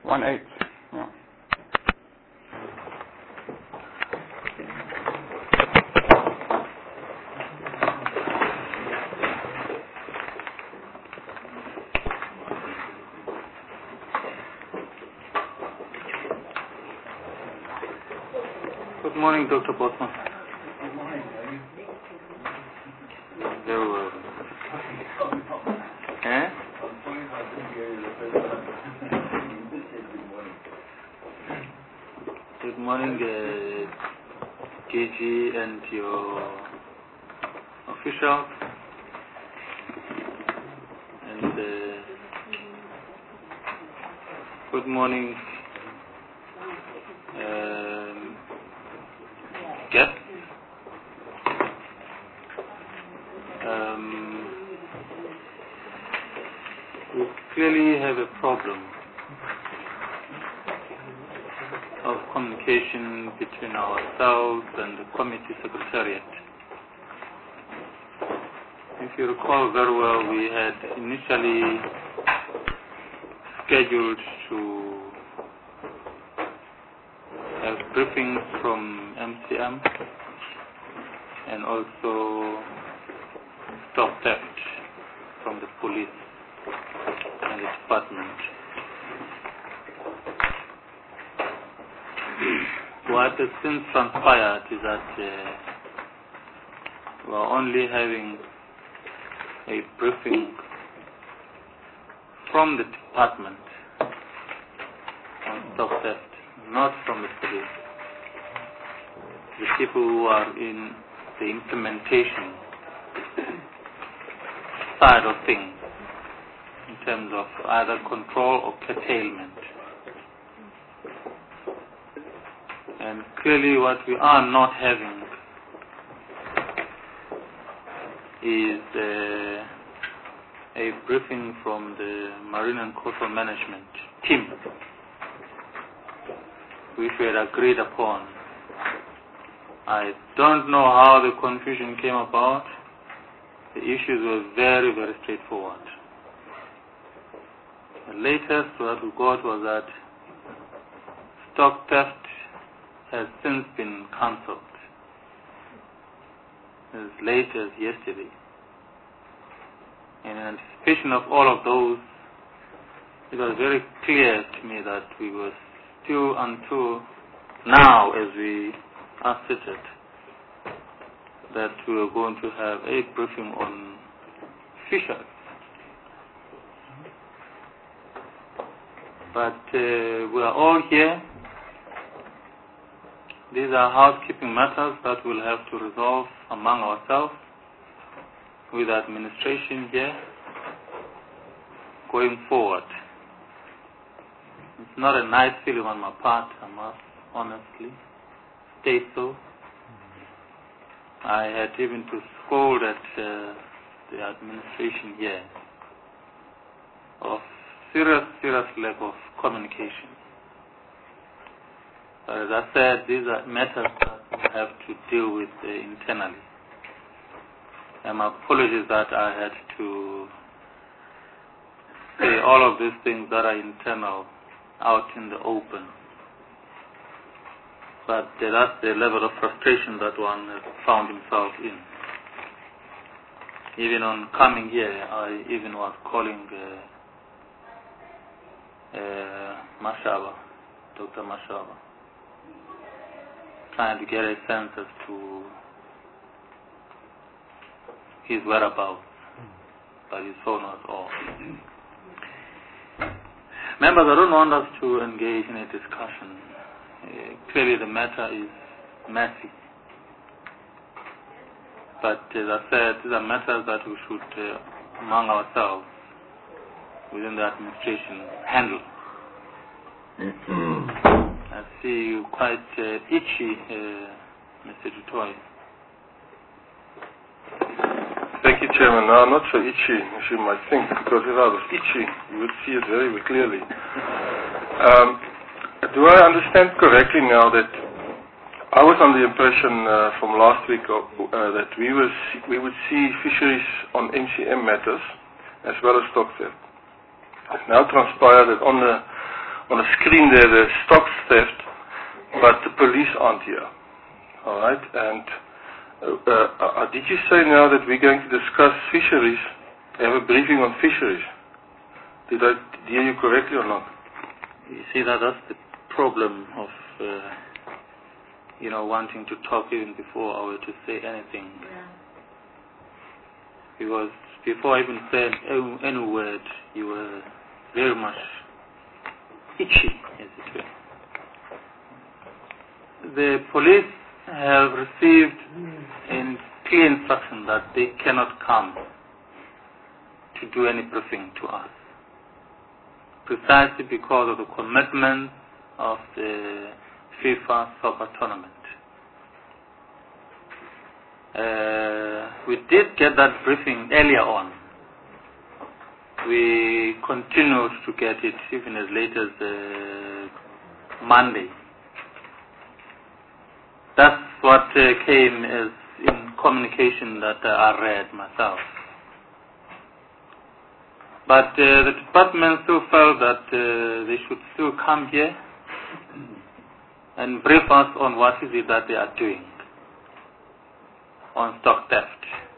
1-8. Yeah. Good morning, Dr. Bosman. Good morning. Very well. Eh? I'm sorry if I didn't hear you the first time. You did say good morning. Good morning, Gigi and your officials. And good morning, guests. We clearly have a problem of communication between ourselves and the committee secretariat. If you recall very well, we had initially scheduled to have briefings from MCM and also stop theft from the police and the department. What has since transpired is that we are only having a briefing from the department on stop theft, not from the police. The people who are in the implementation side of things in terms of either control or curtailment. And clearly what we are not having is a briefing from the Marine and Coastal Management team, which we had agreed upon. I don't know how the confusion came about. The issues were very, very straightforward. The latest what we got was that stock theft has since been cancelled as late as yesterday. In anticipation of all of those, it was very clear to me that we were still until now, as we are seated, that we were going to have a briefing on fishers. But we are all here. These are housekeeping matters that we'll have to resolve among ourselves with the administration here going forward. It's not a nice feeling on my part, I must honestly state so. I had even to scold at the administration here of serious lack of communication. But as I said, these are matters that we have to deal with internally. And my apologies that I had to say all of these things that are internal out in the open. But that's the level of frustration that one has found himself in. Even on coming here, I even was calling Mashaba, Dr. Mashaba, trying to get a sense as to his whereabouts, but his phone was off. Members, I don't want us to engage in a discussion. Clearly the matter is messy. But as I said, these are matters that we should, among ourselves, within the administration, handle. I see you quite itchy, Mr. Dutoy. Thank you, Chairman. No, I'm not so itchy as you might think, because if I was itchy, you would see it very clearly. Do I understand correctly now that I was under the impression from last week that we would see fisheries on MCM matters as well as stock theft? It's now transpired that on on a screen there, the stocks theft, but the police aren't here. All right, and did you say now that we're going to discuss fisheries, have a briefing on fisheries? Did I hear you correctly or not? You see, that's the problem of, wanting to talk even before I were to say anything. Yeah. Because before I even said any word, you were very much itchy, as it were. The police have received in clear instruction that they cannot come to do any briefing to us, precisely because of the commitment of the FIFA soccer tournament. We did get that briefing earlier on. We continued to get it even as late as Monday. That's what came as in communication that I read myself. But the department still felt that they should still come here and brief us on what is it that they are doing on stock theft.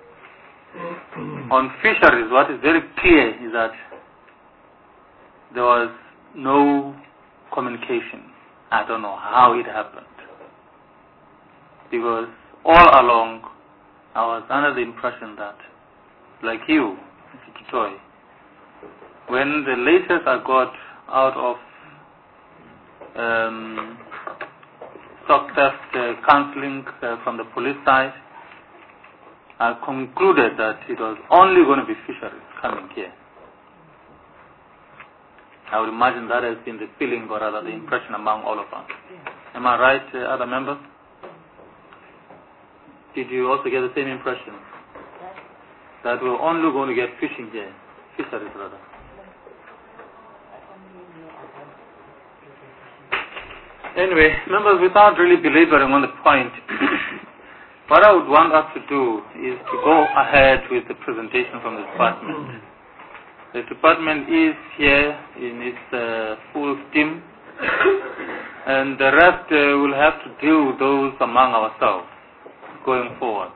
On fisheries, what is very clear is that there was no communication. I don't know how it happened. Because all along, I was under the impression that, like you, Mr. Tutoy, when the latest I got out of stock theft counseling from the police side, I concluded that it was only going to be fisheries coming here. I would imagine that has been the feeling or rather the impression among all of us. Am I right, other members? Did you also get the same impression? That we're only going to get fishing here, fisheries rather? Anyway, members, without really belaboring on the point, what I would want us to do is to go ahead with the presentation from the department. The department is here in its full steam, and the rest will have to deal with those among ourselves going forward.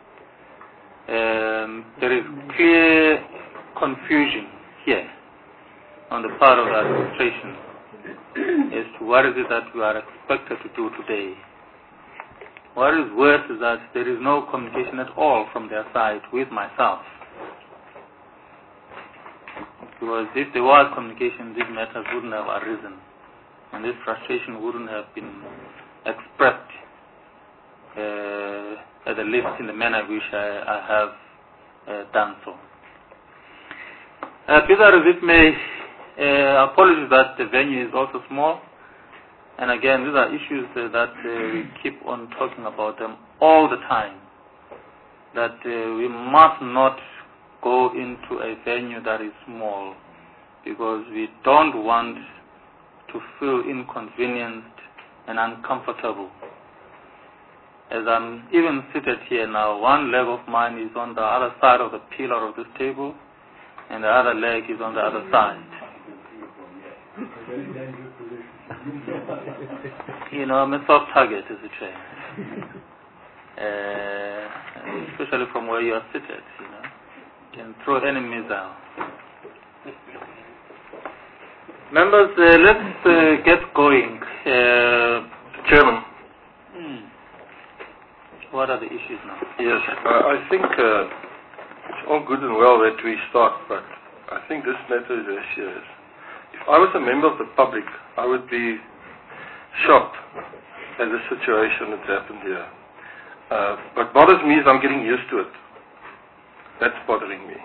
There is clear confusion here on the part of the administration as to what is it that we are expected to do today. What is worse is that there is no communication at all from their side with myself. Because if there was communication, these matters wouldn't have arisen, and this frustration wouldn't have been expressed, at the least in the manner which I have done so. Bizarre as it may, apologies that the venue is also small. And again, these are issues that we keep on talking about them all the time. That we must not go into a venue that is small, because we don't want to feel inconvenienced and uncomfortable. As I'm even seated here now, one leg of mine is on the other side of the pillar of this table, and the other leg is on the other side. I'm a soft target, as it were. Especially from where you are seated, You can throw any missile. Members, let's get going. Chairman. What are the issues now? Yes, I think it's all good and well that we start, but I think this matter is very serious. If I was a member of the public, I would be shocked at the situation that's happened here. What bothers me is I'm getting used to it. That's bothering me.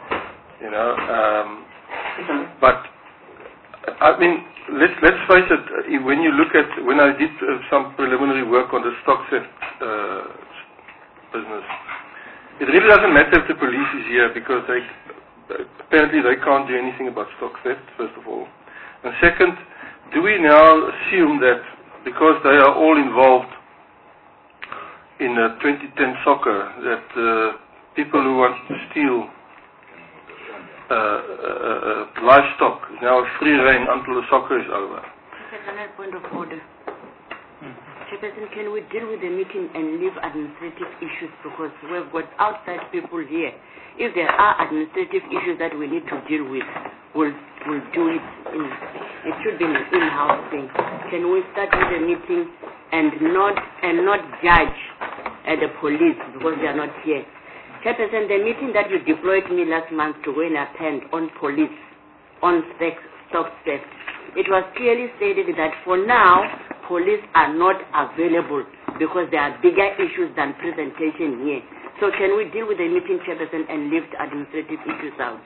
But I mean, let's face it. When you look at when I did some preliminary work on the stock theft business, it really doesn't matter if the police is here, because apparently they can't do anything about stock theft, first of all. And second, do we now assume that because they are all involved in 2010 soccer, that people who want to steal livestock is now free reign until the soccer is over. Another point of order. Chairperson, can we deal with the meeting and leave administrative issues, because we've got outside people here. If there are administrative issues that we need to deal with, we'll do it. It should be an in-house thing. Can we start with the meeting and not judge the police because they are not here? Chairperson, the meeting that you deployed me last month to go and attend on police, on stock theft, it was clearly stated that for now, police are not available because there are bigger issues than presentation here. So can we deal with the meeting, Chairperson, and leave the administrative issues out?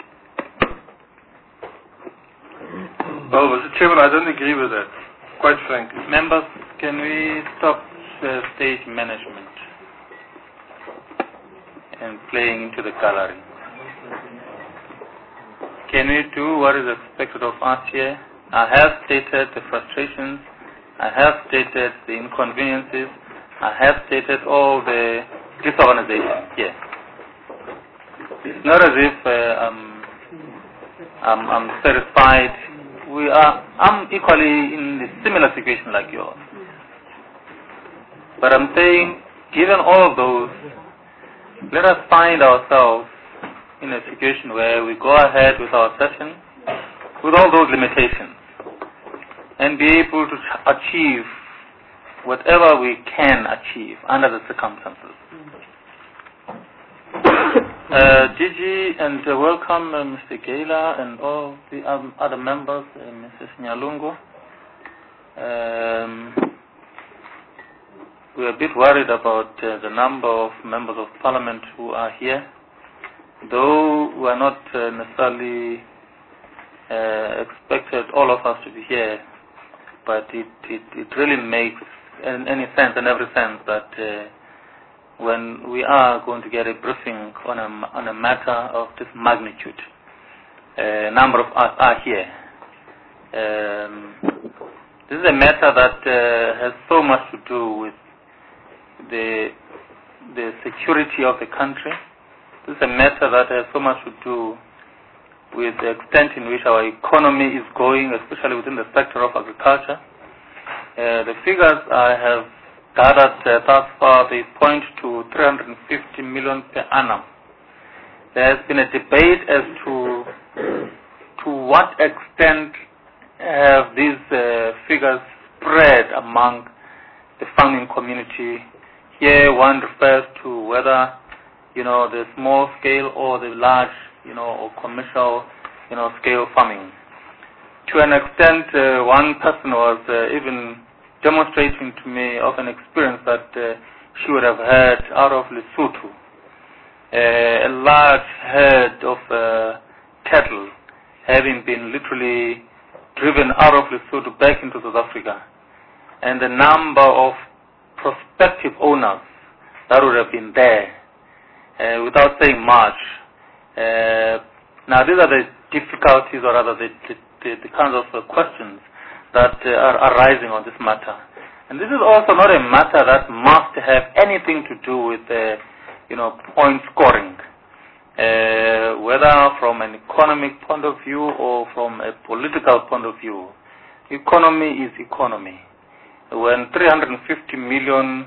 Well, Mr. Chairman, I don't agree with that, quite frankly. Members, can we stop the stage management and playing into the gallery? Can we do what is expected of us here? I have stated the frustrations, I have stated the inconveniences, I have stated all the disorganization here. It's not as if I'm satisfied. I'm equally in a similar situation like yours. But I'm saying, given all of those, let us find ourselves in a situation where we go ahead with our session with all those limitations and be able to achieve whatever we can achieve under the circumstances. Gigi, and welcome Mr. Gaila and all the other members, Mrs. Nyalungu. We are a bit worried about the number of members of parliament who are here, though we are not necessarily expected all of us to be here, but it really makes any sense and every sense that when we are going to get a briefing on a matter of this magnitude, a number of us are here. This is a matter that has so much to do with the security of the country. This is a matter that has so much to do with the extent in which our economy is going, especially within the sector of agriculture. The figures I have gathered thus far, they point to 350 million per annum. There has been a debate as to what extent have these figures spread among the farming community. Here one refers to whether, the small scale or the large, or commercial, scale farming. To an extent, one person was even demonstrating to me of an experience that she would have had out of Lesotho. A large herd of cattle having been literally driven out of Lesotho back into South Africa. And the number of prospective owners that would have been there, without saying much. Now these are the difficulties, or rather the kinds of questions that are arising on this matter. And this is also not a matter that must have anything to do with point scoring, whether from an economic point of view or from a political point of view. Economy is economy. When 350 million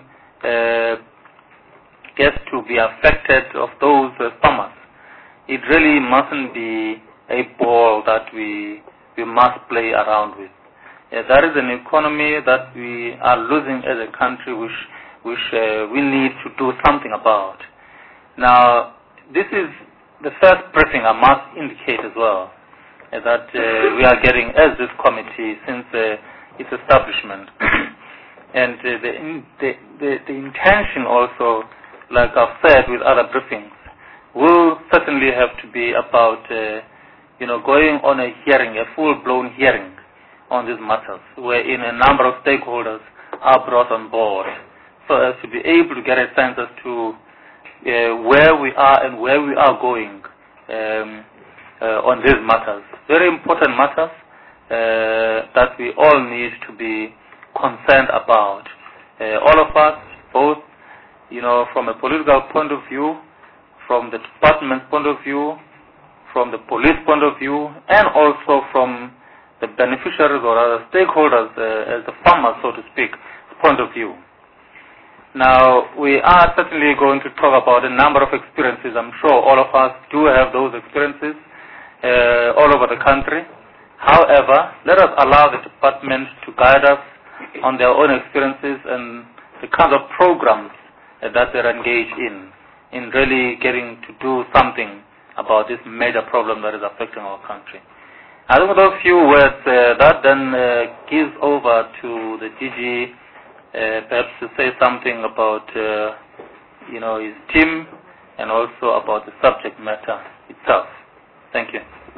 gets to be affected of those farmers, it really mustn't be a ball that we must play around with. That is an economy that we are losing as a country, which we need to do something about. Now, this is the first briefing I must indicate as well, that we are getting as this committee since its establishment. And the intention also, like I've said with other briefings, will certainly have to be about, going on a hearing, a full-blown hearing on these matters, wherein a number of stakeholders are brought on board, so as to be able to get a sense as to where we are and where we are going on these matters. Very important matters that we all need to be concerned about. All of us, both, from a political point of view, from the department's point of view, from the police point of view and also from the beneficiaries or other stakeholders, as the farmers, so to speak, point of view. Now, we are certainly going to talk about a number of experiences. I'm sure all of us do have those experiences all over the country. However, let us allow the department to guide us on their own experiences and the kind of programs that they're engaged in really getting to do something about this major problem that is affecting our country. I think with those few words, that then gives over to the DG, perhaps to say something about, his team and also about the subject matter itself. Thank you.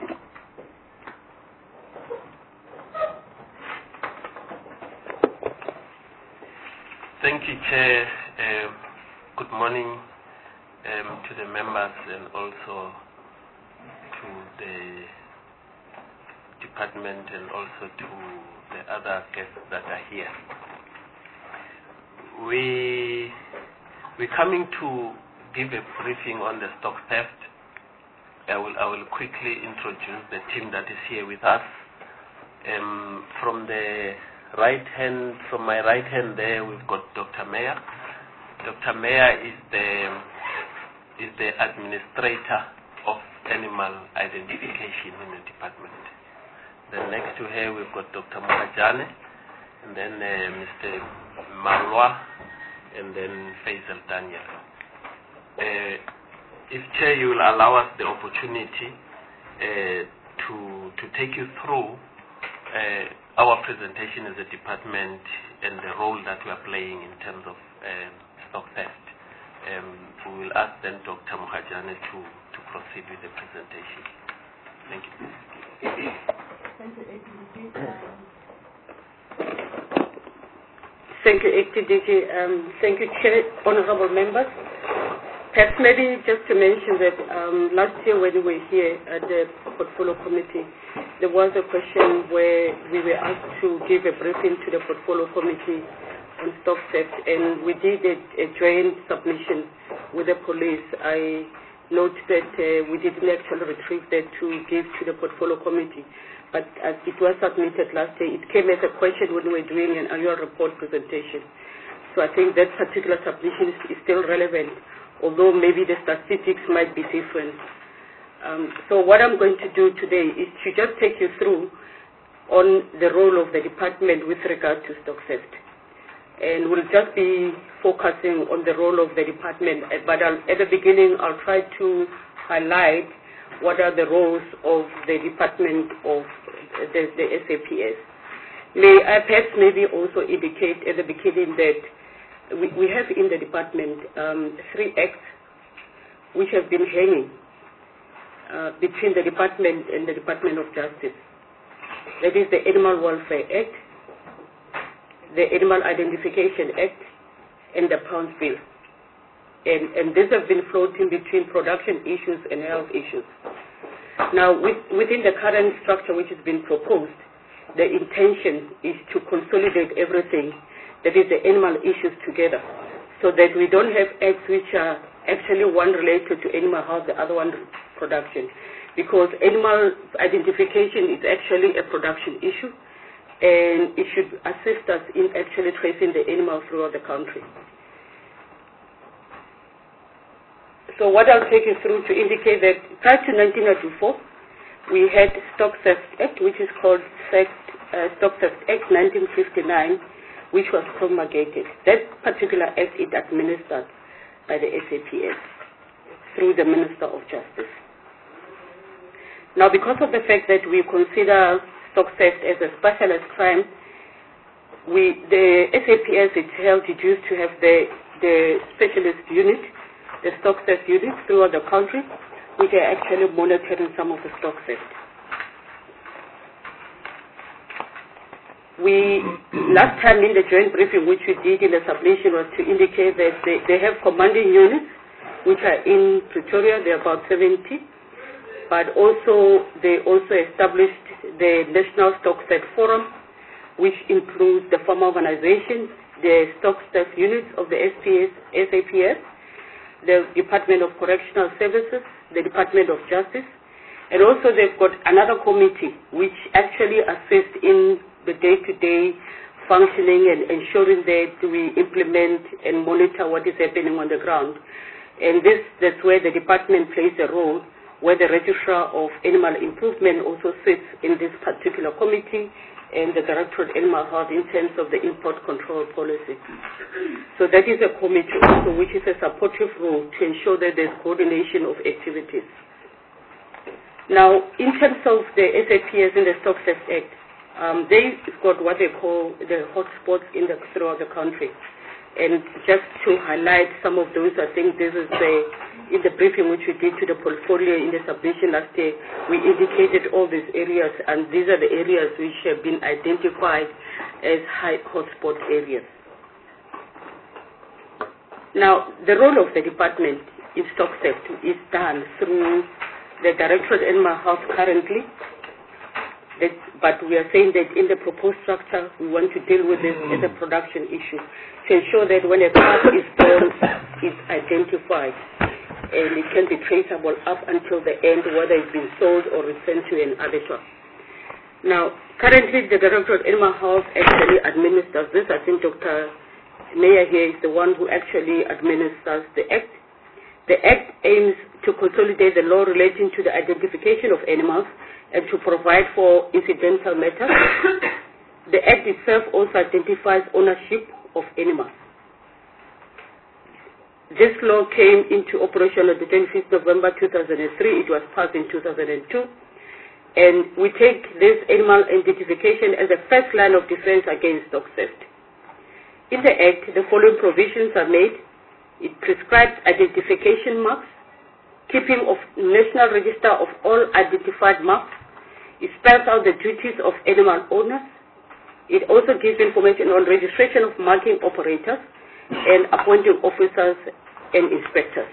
Thank you, Chair. Good morning to the members and also to the department and also to the other guests that are here. We're coming to give a briefing on the stock theft. I will quickly introduce the team that is here with us. From my right hand there, we've got Dr. Meyer. Dr. Meyer is the administrator of animal identification in the department. Then next to her, we've got Dr. Mohajane, and then Mr. Malwa, and then Faisal Daniel. If Chair, you will allow us the opportunity to take you through our presentation as a department and the role that we are playing in terms of stock theft. We will ask then Dr. Mohajane to proceed with the presentation. Thank you. Thank you, ACTDG. Thank you, Chair, honorable members. Perhaps maybe just to mention that last year when we were here at the Portfolio Committee, there was a question where we were asked to give a briefing to the Portfolio Committee on stock theft, and we did a joint submission with the police. I note that we didn't actually retrieve that to give to the Portfolio Committee, but as it was submitted last year, it came as a question when we were doing an annual report presentation. So I think that particular submission is still relevant, although maybe the statistics might be different. So what I'm going to do today is to just take you through on the role of the department with regard to stock theft. And we'll just be focusing on the role of the department, but at the beginning I'll try to highlight what are the roles of the department of the SAPS. May I perhaps maybe also indicate at the beginning that we have in the department 3 acts which have been hanging between the department and the Department of Justice. That is the Animal Welfare Act, the Animal Identification Act, and the Pounds Bill. And these have been floating between production issues and health issues. Now, within the current structure which has been proposed, the intention is to consolidate everything, that is the animal issues together, so that we don't have acts which are actually one related to animal health, the other one production. Because animal identification is actually a production issue, and it should assist us in actually tracing the animals throughout the country. So what I'll take you through to indicate that prior to 1994, we had Stock Theft Act, which is called Stock Theft Act 1959, which was promulgated. That particular act is administered by the SAPS through the Minister of Justice. Now, because of the fact that we consider stock theft as a specialized crime, the SAPS itself used to have the specialist unit, the stock theft unit throughout the country, which are actually monitoring some of the stock theft. Last time in the joint briefing which we did in the submission was to indicate that they have commanding units which are in Pretoria, there are about 70, but also they also established the National Stock Theft Forum, which includes the farmer organizations, the stock theft units of the SAPS, the Department of Correctional Services, the Department of Justice, And also they've got another committee which actually assists in the day-to-day functioning and ensuring that we implement and monitor what is happening on the ground. And that's where the department plays a role, where the Registrar of Animal Improvement also sits in this particular committee, and the Director of Animal Health in terms of the import control policy. So that is a committee also which is a supportive role to ensure that there's coordination of activities. Now, in terms of the SAPS and the Stock Theft Act, they've got what they call the hotspots index throughout the country. And just to highlight some of those, I think this is in the briefing which we did to the portfolio in the submission last year, we indicated all these areas, and these are the areas which have been identified as high hotspot areas. Now, the role of the department in stock theft is done through the Directorate of Animal Health currently, but we are saying that in the proposed structure, we want to deal with this as a production issue to ensure that when a calf is born, it's identified and it can be traceable up until the end, whether it's been sold or returned to an abattoir. Now, currently, the Directorate of Animal Health actually administers this. I think Dr. Meyer here is the one who actually administers the Act. The Act aims to consolidate the law relating to the identification of animals and to provide for incidental matters. The Act itself also identifies ownership of animals. This law came into operation on the 25th November 2003. It was passed in 2002. And we take this animal identification as a first line of defense against stock theft. In the Act, the following provisions are made. It prescribes identification marks, keeping of National Register of all identified marks. It spells out the duties of animal owners. It also gives information on registration of marking operators and appointing officers and inspectors.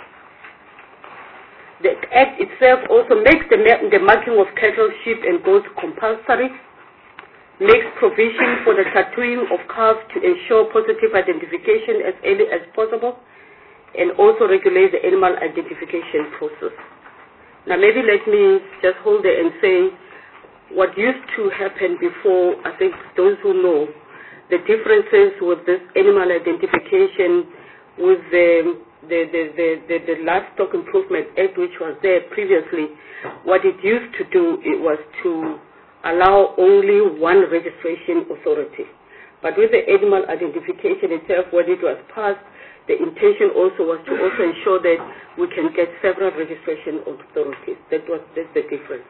The Act itself also makes the marking of cattle, sheep, and goats compulsory, makes provision for the tattooing of calves to ensure positive identification as early as possible, and also regulates the animal identification process. Now maybe let me just hold there and say what used to happen before. I think those who know the differences with this animal identification with the Livestock Improvement Act, which was there previously, what it used to do, it was to allow only one registration authority. But with the animal identification itself, when it was passed, the intention also was to also ensure that we can get several registration authorities. That's the difference.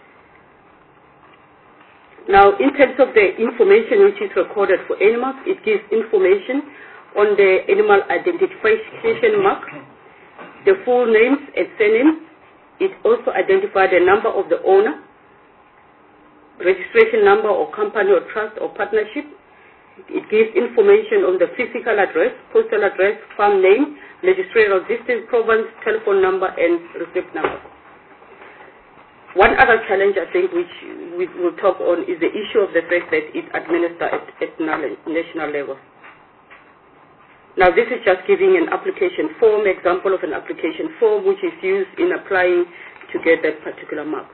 Now, in terms of the information which is recorded for animals, it gives information on the animal identification mark, the full names and surnames. It also identifies the number of the owner, registration number or company or trust or partnership. It gives information on the physical address, postal address, farm name, legislative district, province, telephone number, and receipt number. One other challenge I think which we will talk on is the issue of the fact that it's administered at national level. Now this is just giving an application form, example of an application form which is used in applying to get that particular mark.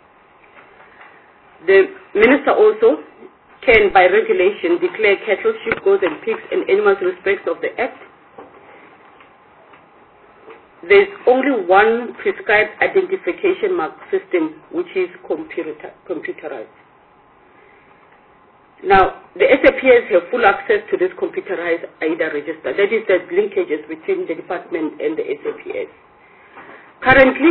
The minister also can, by regulation, declare cattle, sheep, goats, and pigs and animals in respect of the Act. There's only one prescribed identification mark system, which is computerized. Now, the SAPS have full access to this computerized AIDA register. That is the linkages between the department and the SAPS. Currently,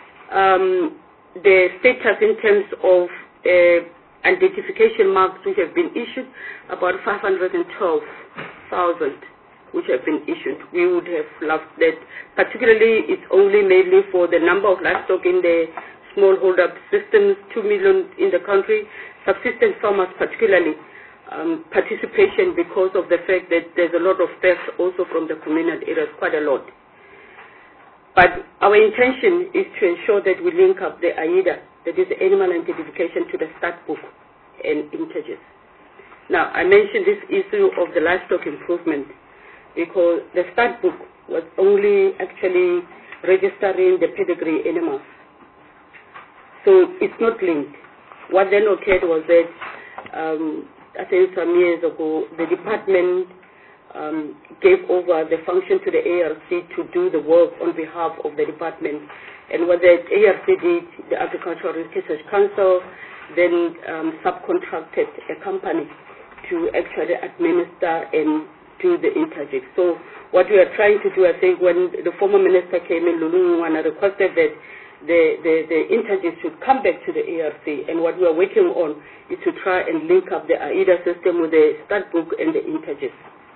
the status in terms of identification marks which have been issued, about 512,000 which have been issued. We would have loved that. Particularly, it's only mainly for the number of livestock in the smallholder systems, 2 million in the country, subsistence farmers particularly, participation because of the fact that there's a lot of theft also from the communal areas, quite a lot. But our intention is to ensure that we link up the AIDA, that is the animal identification, to the stat book and integers. Now, I mentioned this issue of the livestock improvement because the stat book was only actually registering the pedigree animals. So it's not linked. What then occurred was that I think some years ago, the department gave over the function to the ARC to do the work on behalf of the department. And what the ARC did, the Agricultural Research Council, then subcontracted a company to actually administer and do the interdict. So what we are trying to do, I think, when the former minister came in, Lulu Ngwana requested that the interdict should come back to the ARC, and what we are working on is to try and link up the AIDA system with the stat book and the interdict.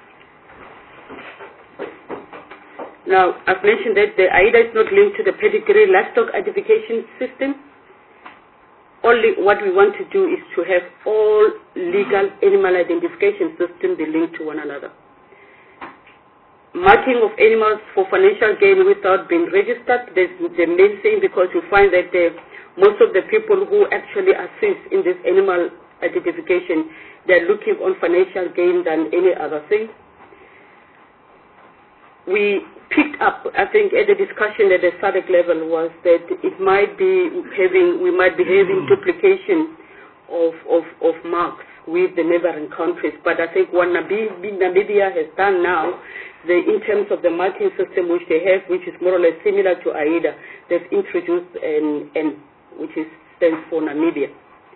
Now, I've mentioned that the AIDA is not linked to the pedigree livestock identification system. Only what we want to do is to have all legal animal identification systems be linked to one another. Marking of animals for financial gain without being registered, that's the main thing, because you find that most of the people who actually assist in this animal identification, they're looking on financial gain than any other thing. We picked up, I think, at the discussion at the SADC level was that we might be having duplication of marks with the neighboring countries. But I think what Namibia has done now, in terms of the marking system which they have, which is more or less similar to AIDA, they've introduced N, which stands for Namibia.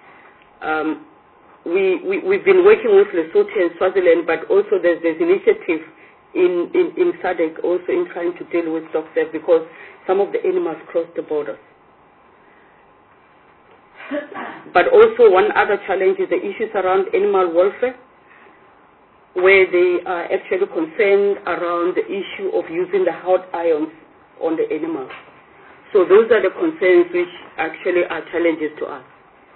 We've been working with Lesotho and Swaziland, but also there's initiative in SADC also in trying to deal with stock theft, because some of the animals cross the borders. But also one other challenge is the issues around animal welfare, where they are actually concerned around the issue of using the hot ions on the animals. So those are the concerns which actually are challenges to us.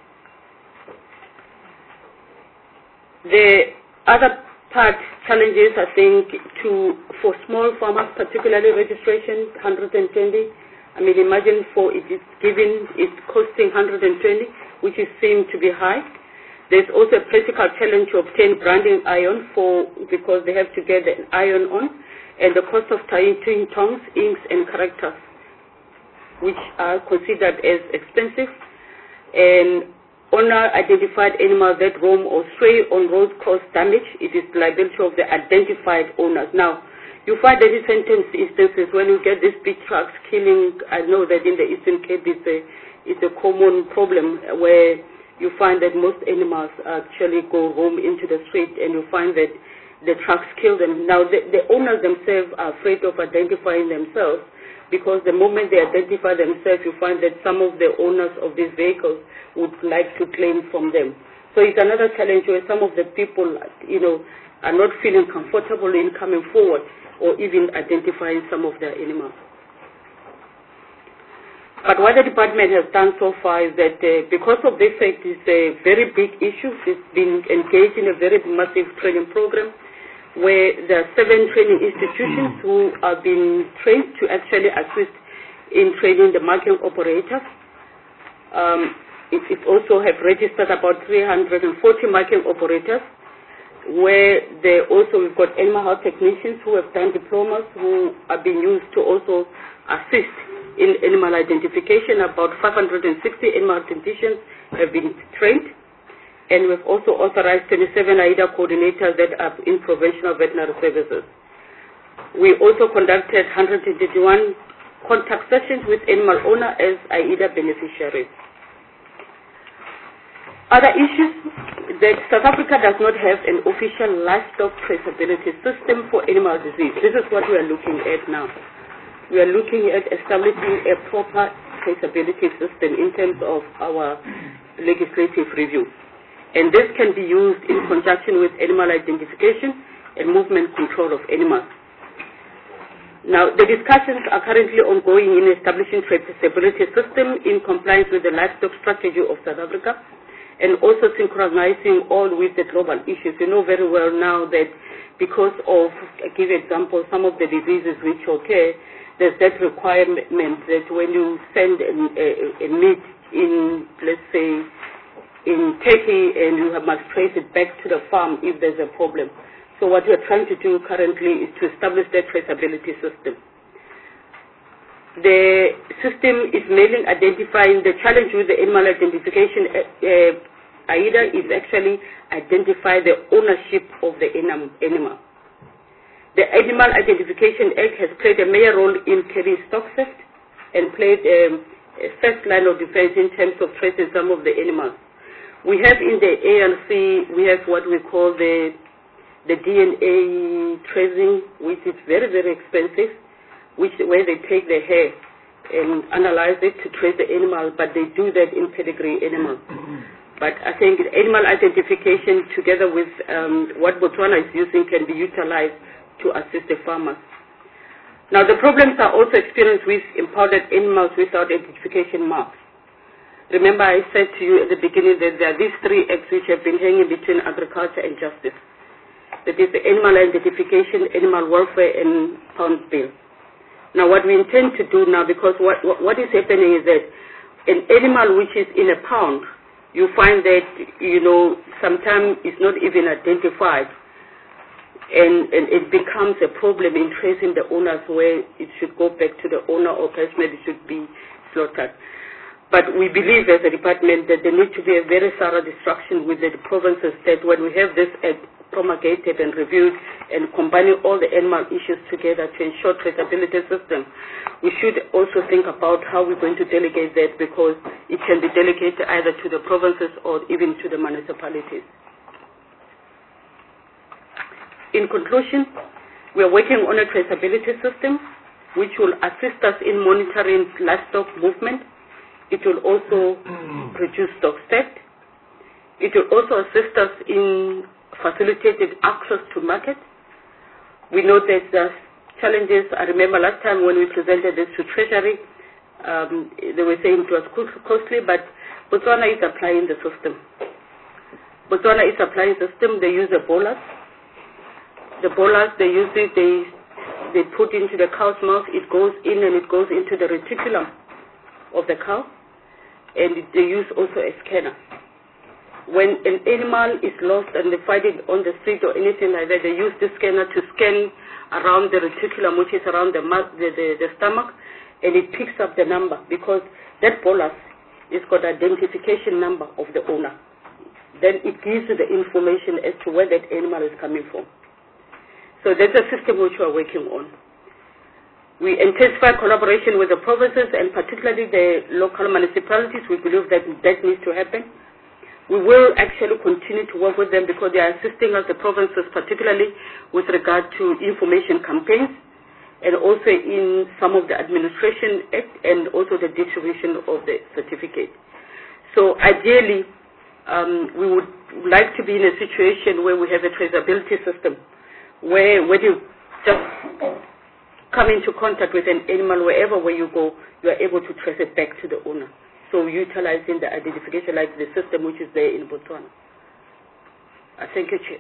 The other part challenges, I think, for small farmers, particularly registration, 120. I mean, imagine it's costing 120, which is seen to be high. There's also a practical challenge to obtain branding iron because they have to get an iron on, and the cost of tying tongues, inks, and characters, which are considered as expensive. And owner-identified animals that roam or stray on roads cause damage. It is the liability of the identified owners. Now, you find that in certain instances when you get these big trucks killing, I know that in the Eastern Cape it's a common problem where you find that most animals actually go roam into the street, and you find that the trucks kill them. Now, the owners themselves are afraid of identifying themselves, because the moment they identify themselves, you find that some of the owners of these vehicles would like to claim from them. So it's another challenge where some of the people, are not feeling comfortable in coming forward or even identifying some of their animals. But what the department has done so far is that because of this fact, it's a very big issue. It's been engaged in a very massive training program where there are 7 training institutions who are being trained to actually assist in training the marking operators. It also have registered about 340 marking operators, where we've got animal health technicians who have done diplomas who are being used to also assist in animal identification. About 560 animal technicians have been trained, and we've also authorized 27 AIDA coordinators that are in provincial veterinary services. We also conducted 121 contact sessions with animal owners as AIDA beneficiaries. Other issues, that South Africa does not have an official livestock traceability system for animal disease. This is what we are looking at now. We are looking at establishing a proper traceability system in terms of our legislative review. And this can be used in conjunction with animal identification and movement control of animals. Now, the discussions are currently ongoing in establishing traceability system in compliance with the livestock strategy of South Africa, and also synchronizing all with the global issues. You know very well now that because of, I give example, some of the diseases which occur, there's that requirement that when you send a meat in, let's say, in Turkey, and you must trace it back to the farm if there's a problem. So what we're trying to do currently is to establish that traceability system. the system is mainly identifying the challenge with the animal identification. AIDA is actually identify the ownership of the animal. The Animal Identification Act has played a major role in curbing stock theft and played a first line of defense in terms of tracing some of the animals. We have in the ANC, we have what we call the DNA tracing, which is very, very expensive, where they take the hair and analyze it to trace the animal, but they do that in pedigree animals. But I think animal identification together with what Botswana is using can be utilized to assist the farmers. Now the problems are also experienced with impounded animals without identification marks. Remember I said to you at the beginning that there are these three acts which have been hanging between agriculture and justice. That is the Animal Identification, Animal Welfare and Pound Bill. Now what we intend to do now, because what is happening is that an animal which is in a pound, you find that, sometimes it's not even identified. And it becomes a problem in tracing the owners where it should go back to the owner or perhaps maybe it should be slaughtered. But we believe as a department that there needs to be a very thorough discussion with the provinces that when we have this promulgated and reviewed and combining all the animal issues together to ensure traceability system, we should also think about how we're going to delegate that, because it can be delegated either to the provinces or even to the municipalities. In conclusion, we are working on a traceability system which will assist us in monitoring livestock movement. It will also reduce stock theft. It will also assist us in facilitating access to market. We know that the challenges, I remember last time when we presented this to Treasury, they were saying it was costly, but Botswana is applying the system. Botswana is applying the system. They use the bolus. The bolus, they use it, they put into the cow's mouth, it goes in and it goes into the reticulum of the cow, and they use also a scanner. When an animal is lost and they find it on the street or anything like that, they use the scanner to scan around the reticulum, which is around the stomach, and it picks up the number, because that bolus is got identification number of the owner. Then it gives you the information as to where that animal is coming from. So that's a system which we are working on. We intensify collaboration with the provinces and particularly the local municipalities. We believe that needs to happen. We will actually continue to work with them because they are assisting us, the provinces, particularly with regard to information campaigns and also in some of the administration act and also the distribution of the certificate. So ideally, we would like to be in a situation where we have a traceability system where when you just come into contact with an animal, wherever where you go, you are able to trace it back to the owner. So utilizing the identification like the system which is there in Botswana. Thank you, Chair.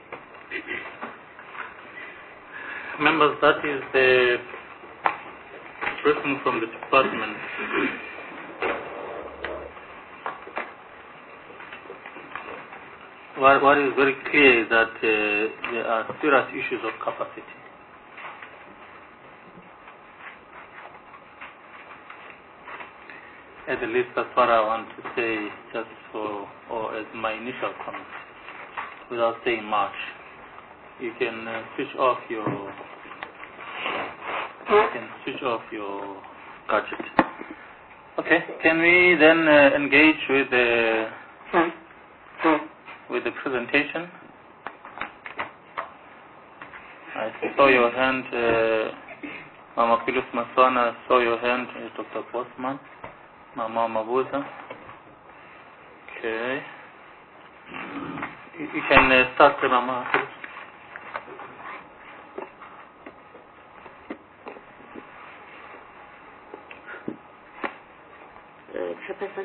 Members, that is the briefing from the department. What is very clear is that there are serious issues of capacity. At the least, that's what I want to say, just or as my initial comment, without saying much. You can switch off your gadget. Okay. Can we then engage with the presentation? I saw your hand, Mama Phyllis Maswana. Saw your hand, Dr. Bosman. Mama Mabuza. Okay. You can start, Mama. Chairperson,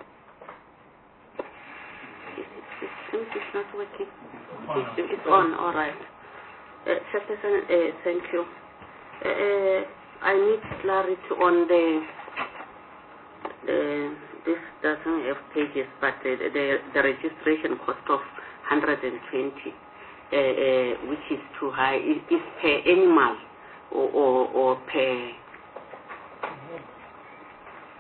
it's not working. It's on, all right. Chairperson, thank you. I need clarity on this doesn't have pages, but the registration cost of 120, which is too high, is per animal or per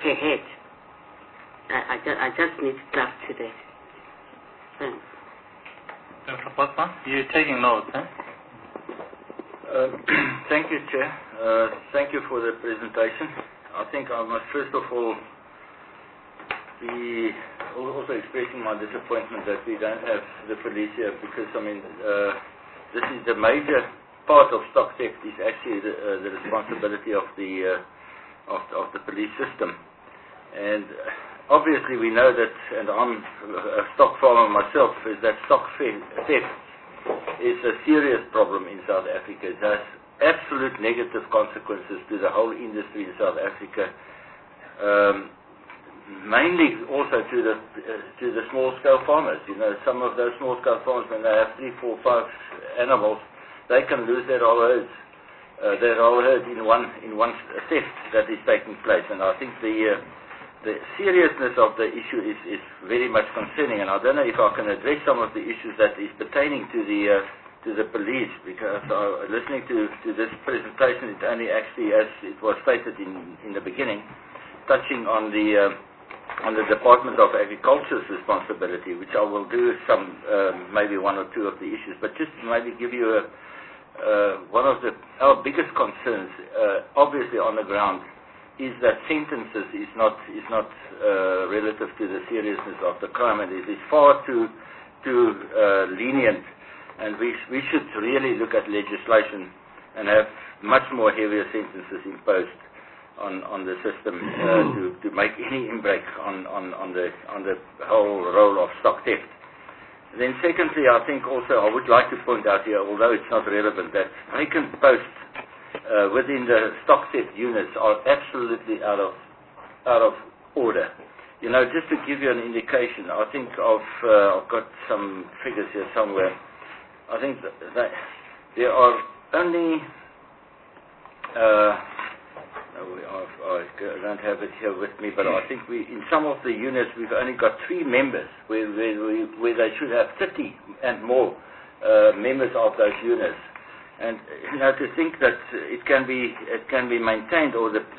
per head. I just need class to that. Thanks. Dr. Potman, you're taking notes, huh? Thank you, Chair. Thank you for the presentation. I think I must first of all be also expressing my disappointment that we don't have the police here, because I mean this is the major part of stock theft is actually the responsibility of the police system, and obviously we know that, and I'm a stock farmer myself, is that stock theft is a serious problem in South Africa. It has absolute negative consequences to the whole industry in South Africa, mainly also to the small-scale farmers. You know, some of those small-scale farmers, when they have 3, 4, 5 animals, they can lose their whole herds. Their whole herd in one theft that is taking place, and I think the seriousness of the issue is very much concerning, and I don't know if I can address some of the issues that is pertaining to the police, because listening to this presentation, it only actually, as it was stated in the beginning, touching on the Department of Agriculture's responsibility, which I will do some maybe one or two of the issues, but just maybe give you one of our biggest concerns, obviously on the ground, is that sentences is not relative to the seriousness of the crime, and it is far too lenient, and we should really look at legislation and have much more heavier sentences imposed on the system to make any inbreak on the whole role of stock theft. Then secondly, I think also I would like to point out here, although it's not relevant, that vacant posts within the stock theft units are absolutely out of order. You know, just to give you an indication, I think I've got some figures here somewhere. I think that there are only I don't have it here with me, but I think in some of the units we've only got 3 members where they should have 30 and more members of those units. And you know, to think that it can be maintained, or the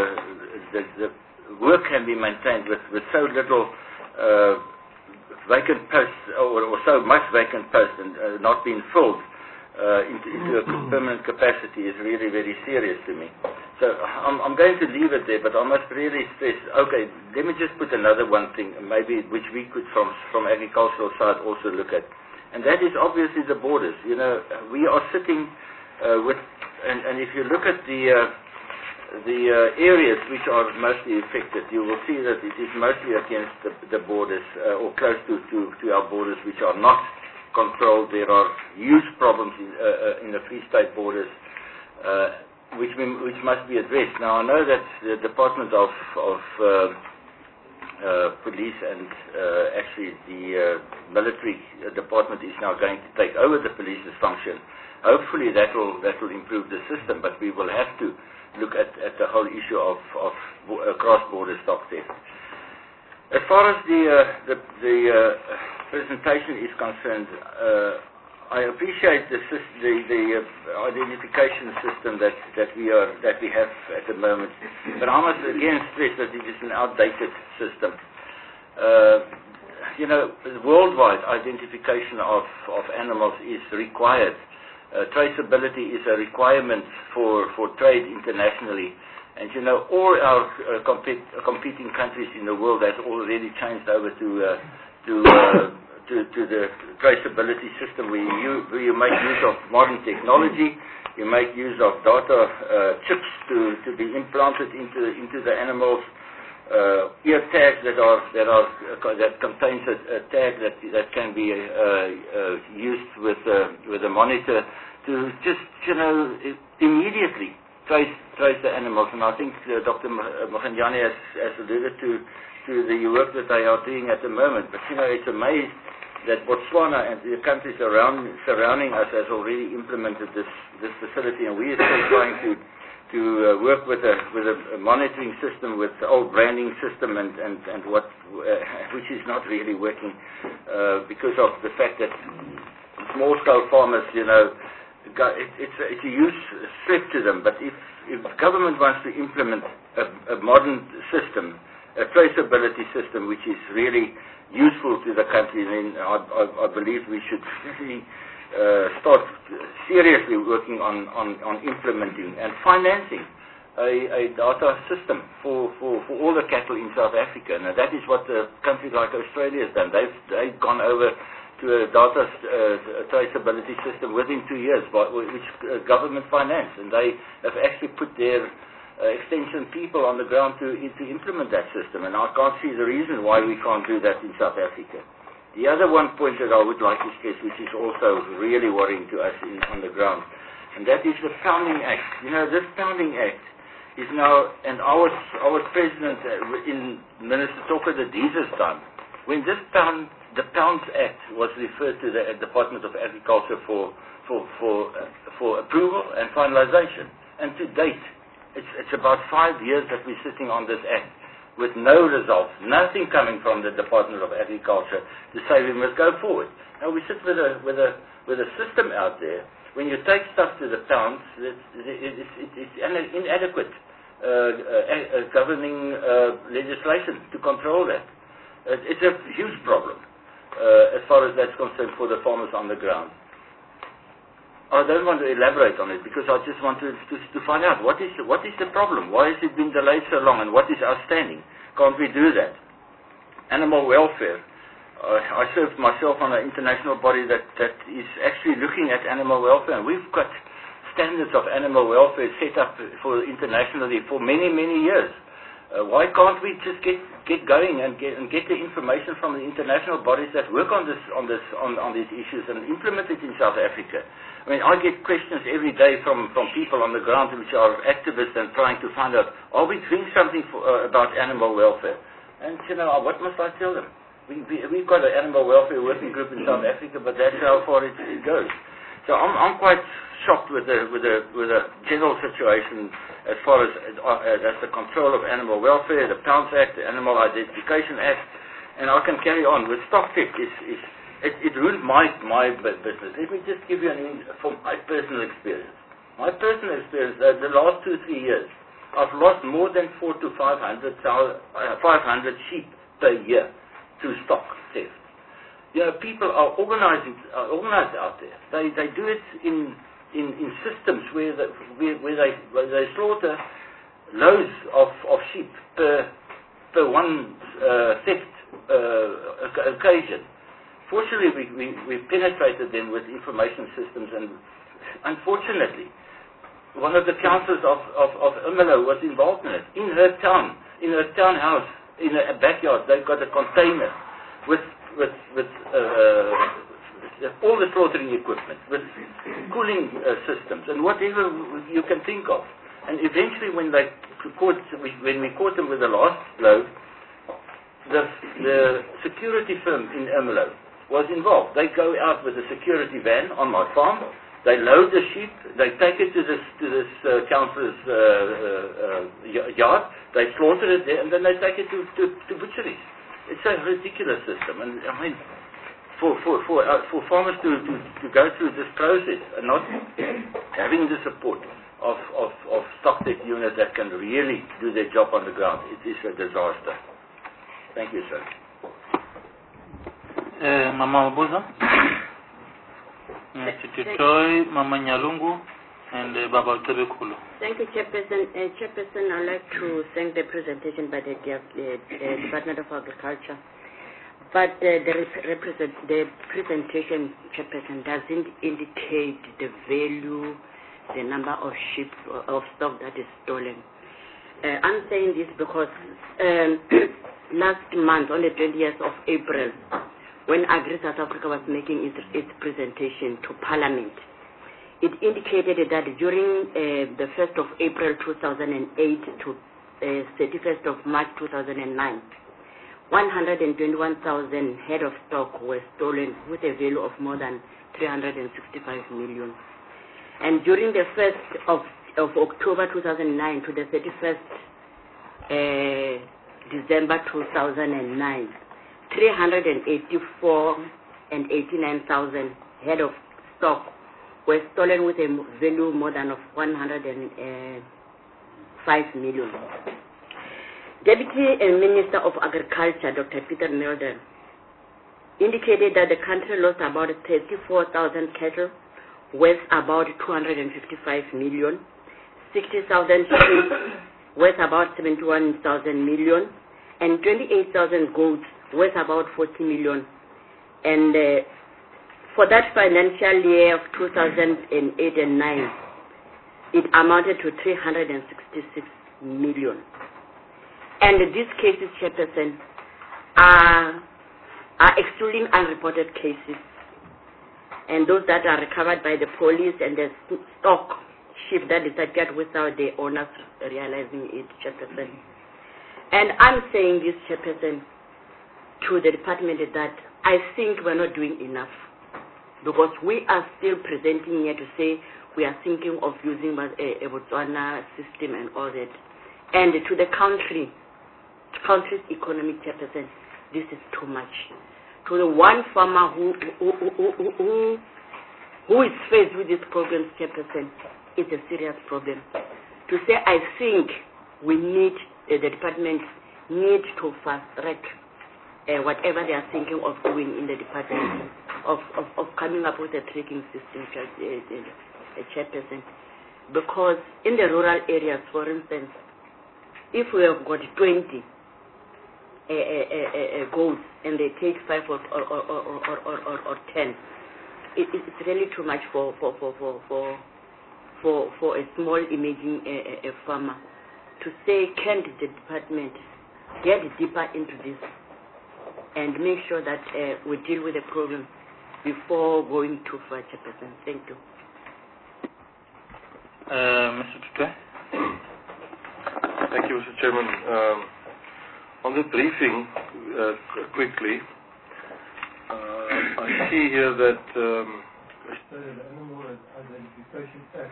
work can be maintained with so little vacant posts, or so much vacant posts and not being filled into a permanent capacity, is really very serious to me. So I'm going to leave it there, but I must really stress, okay, let me just put another one thing, maybe which we could from agricultural side also look at. And that is obviously the borders. You know, we are sitting with, and if you look at the areas which are mostly affected, you will see that it is mostly against the borders, or close to our borders, which are not controlled. There are huge problems in the Free State borders, which must be addressed. Now, I know that the Department of Police and actually the military department is now going to take over the police's function. Hopefully that will improve the system, but we will have to look at the whole issue of cross-border stock theft. As far as the presentation is concerned, I appreciate the identification system that we have at the moment, but I must again stress that it is an outdated system. You know, worldwide identification of animals is required. Traceability is a requirement for trade internationally, and you know, all our competing countries in the world has already changed over to the traceability system, where you make use of modern technology, you make use of data chips to be implanted into the animals, ear tags that contains a tag that can be used with a monitor to just, you know, immediately trace the animals. And I think Dr. Mokganyane has alluded to the work that they are doing at the moment. But you know, it's amazing that Botswana and the countries surrounding us has already implemented this facility, and we are still trying to work with a monitoring system, with the old branding system, and which is not really working because of the fact that small-scale farmers, you know, it's a huge threat to them. But if government wants to implement a modern system, a traceability system, which is really useful to the country, then I believe we should really start seriously working on implementing and financing a data system for all the cattle in South Africa. Now that is what a country like Australia has done. They've gone over to a data traceability system within 2 years, which government financed, and they have actually put their extension people on the ground to implement that system, and I can't see the reason why we can't do that in South Africa. The other one point that I would like to stress, which is also really worrying to us on the ground, and that is the Founding Act. You know, this Founding Act is now, and our president in Minister Toka de Deeze's time, when the Pounds Act was referred to the Department of Agriculture for approval and finalization, and to date, it's about 5 years that we're sitting on this act with no results, nothing coming from the Department of Agriculture to say we must go forward. Now we sit with a system out there. When you take stuff to the pounds, it's inadequate governing legislation to control that. It's a huge problem as far as that's concerned for the farmers on the ground. I don't want to elaborate on it because I just want to find out what is the problem? Why has it been delayed so long, and what is outstanding? Can't we do that? Animal welfare. I served myself on an international body that is actually looking at animal welfare, and we've got standards of animal welfare set up for internationally for many years. Why can't we just get going and get the information from the international bodies that work on these issues and implement it in South Africa? I mean, I get questions every day from people on the ground which are activists and trying to find out, are we doing something about animal welfare? And you know, what must I tell them? We've got an animal welfare working group in South Africa, but that's how far it goes. So I'm quite shocked with the general situation as far as the control of animal welfare, the Pounds Act, the Animal Identification Act, and I can carry on with Stocktech. It ruined my business. Let me just give you from my personal experience. My personal experience, the last 2-3 years, I've lost more than 400 to 500 sheep per year to stock theft. You know, people are organized out there. They do it in systems where they slaughter loads of sheep per one theft occasion. Fortunately, we penetrated them with information systems, and unfortunately, one of the councillors of Ermelo was involved in it. In her townhouse, in a backyard, they've got a container with all the slaughtering equipment, with cooling systems, and whatever you can think of. And eventually, when we caught them with the last load, the security firm in Ermelo was involved. They go out with a security van on my farm. They load the sheep. They take it to this councillor's yard. They slaughter it there, and then they take it to butcheries. It's a ridiculous system, and I mean, for farmers to go through this process and not having the support of Stocktech units that can really do their job on the ground, it is a disaster. Thank you, sir. Mama Obuza, Choi, Mama Nyalungu, and Baba Tebekulo. Thank you, Chairperson. Chairperson, I'd like to thank the presentation by the Department of Agriculture. But the presentation, Chairperson, doesn't indicate the value, the number of sheep of stock that is stolen. I'm saying this because last month, on the 20th of April, when Agri South Africa was making its presentation to Parliament, it indicated that during the 1st of April 2008 to 31st of March 2009, 121,000 head of stock were stolen with a value of more than 365 million. And during the 1st of October 2009 to the 31st December 2009, 384 and 89,000 head of stock were stolen with a value more than of 105 million. Deputy Minister of Agriculture, Dr. Peter Milden, indicated that the country lost about 34,000 cattle, worth about 255 million, 60,000 sheep, worth about 71,000 million, and 28,000 goats, worth about 40 million. And for that financial year of 2008 and 9, it amounted to 366 million. And these cases, Chairperson, are excluding unreported cases, and those that are recovered by the police and the stock sheep that disappeared without the owners realizing it, Chairperson. And I'm saying this, Chairperson, to the department that I think we're not doing enough, because we are still presenting here to say we are thinking of using a Botswana system and all that. And to the country's economic, Chairperson, this is too much. To the one farmer who is faced with this problem, Chairperson, it's a serious problem. To say, I think we need, the department need to fast track whatever they are thinking of doing in the department, of coming up with a tracking system, Chairperson. Because in the rural areas, for instance, if we have got 20 goats and they take 5 or 10, it's really too much for a small emerging farmer. To say, can the department get deeper into this and make sure that we deal with the problem before going too far, Chairperson? Thank you. Mr. Tutwe? Thank you, Mr. Chairman. On the briefing, quickly, I see here that the Animal Identification Act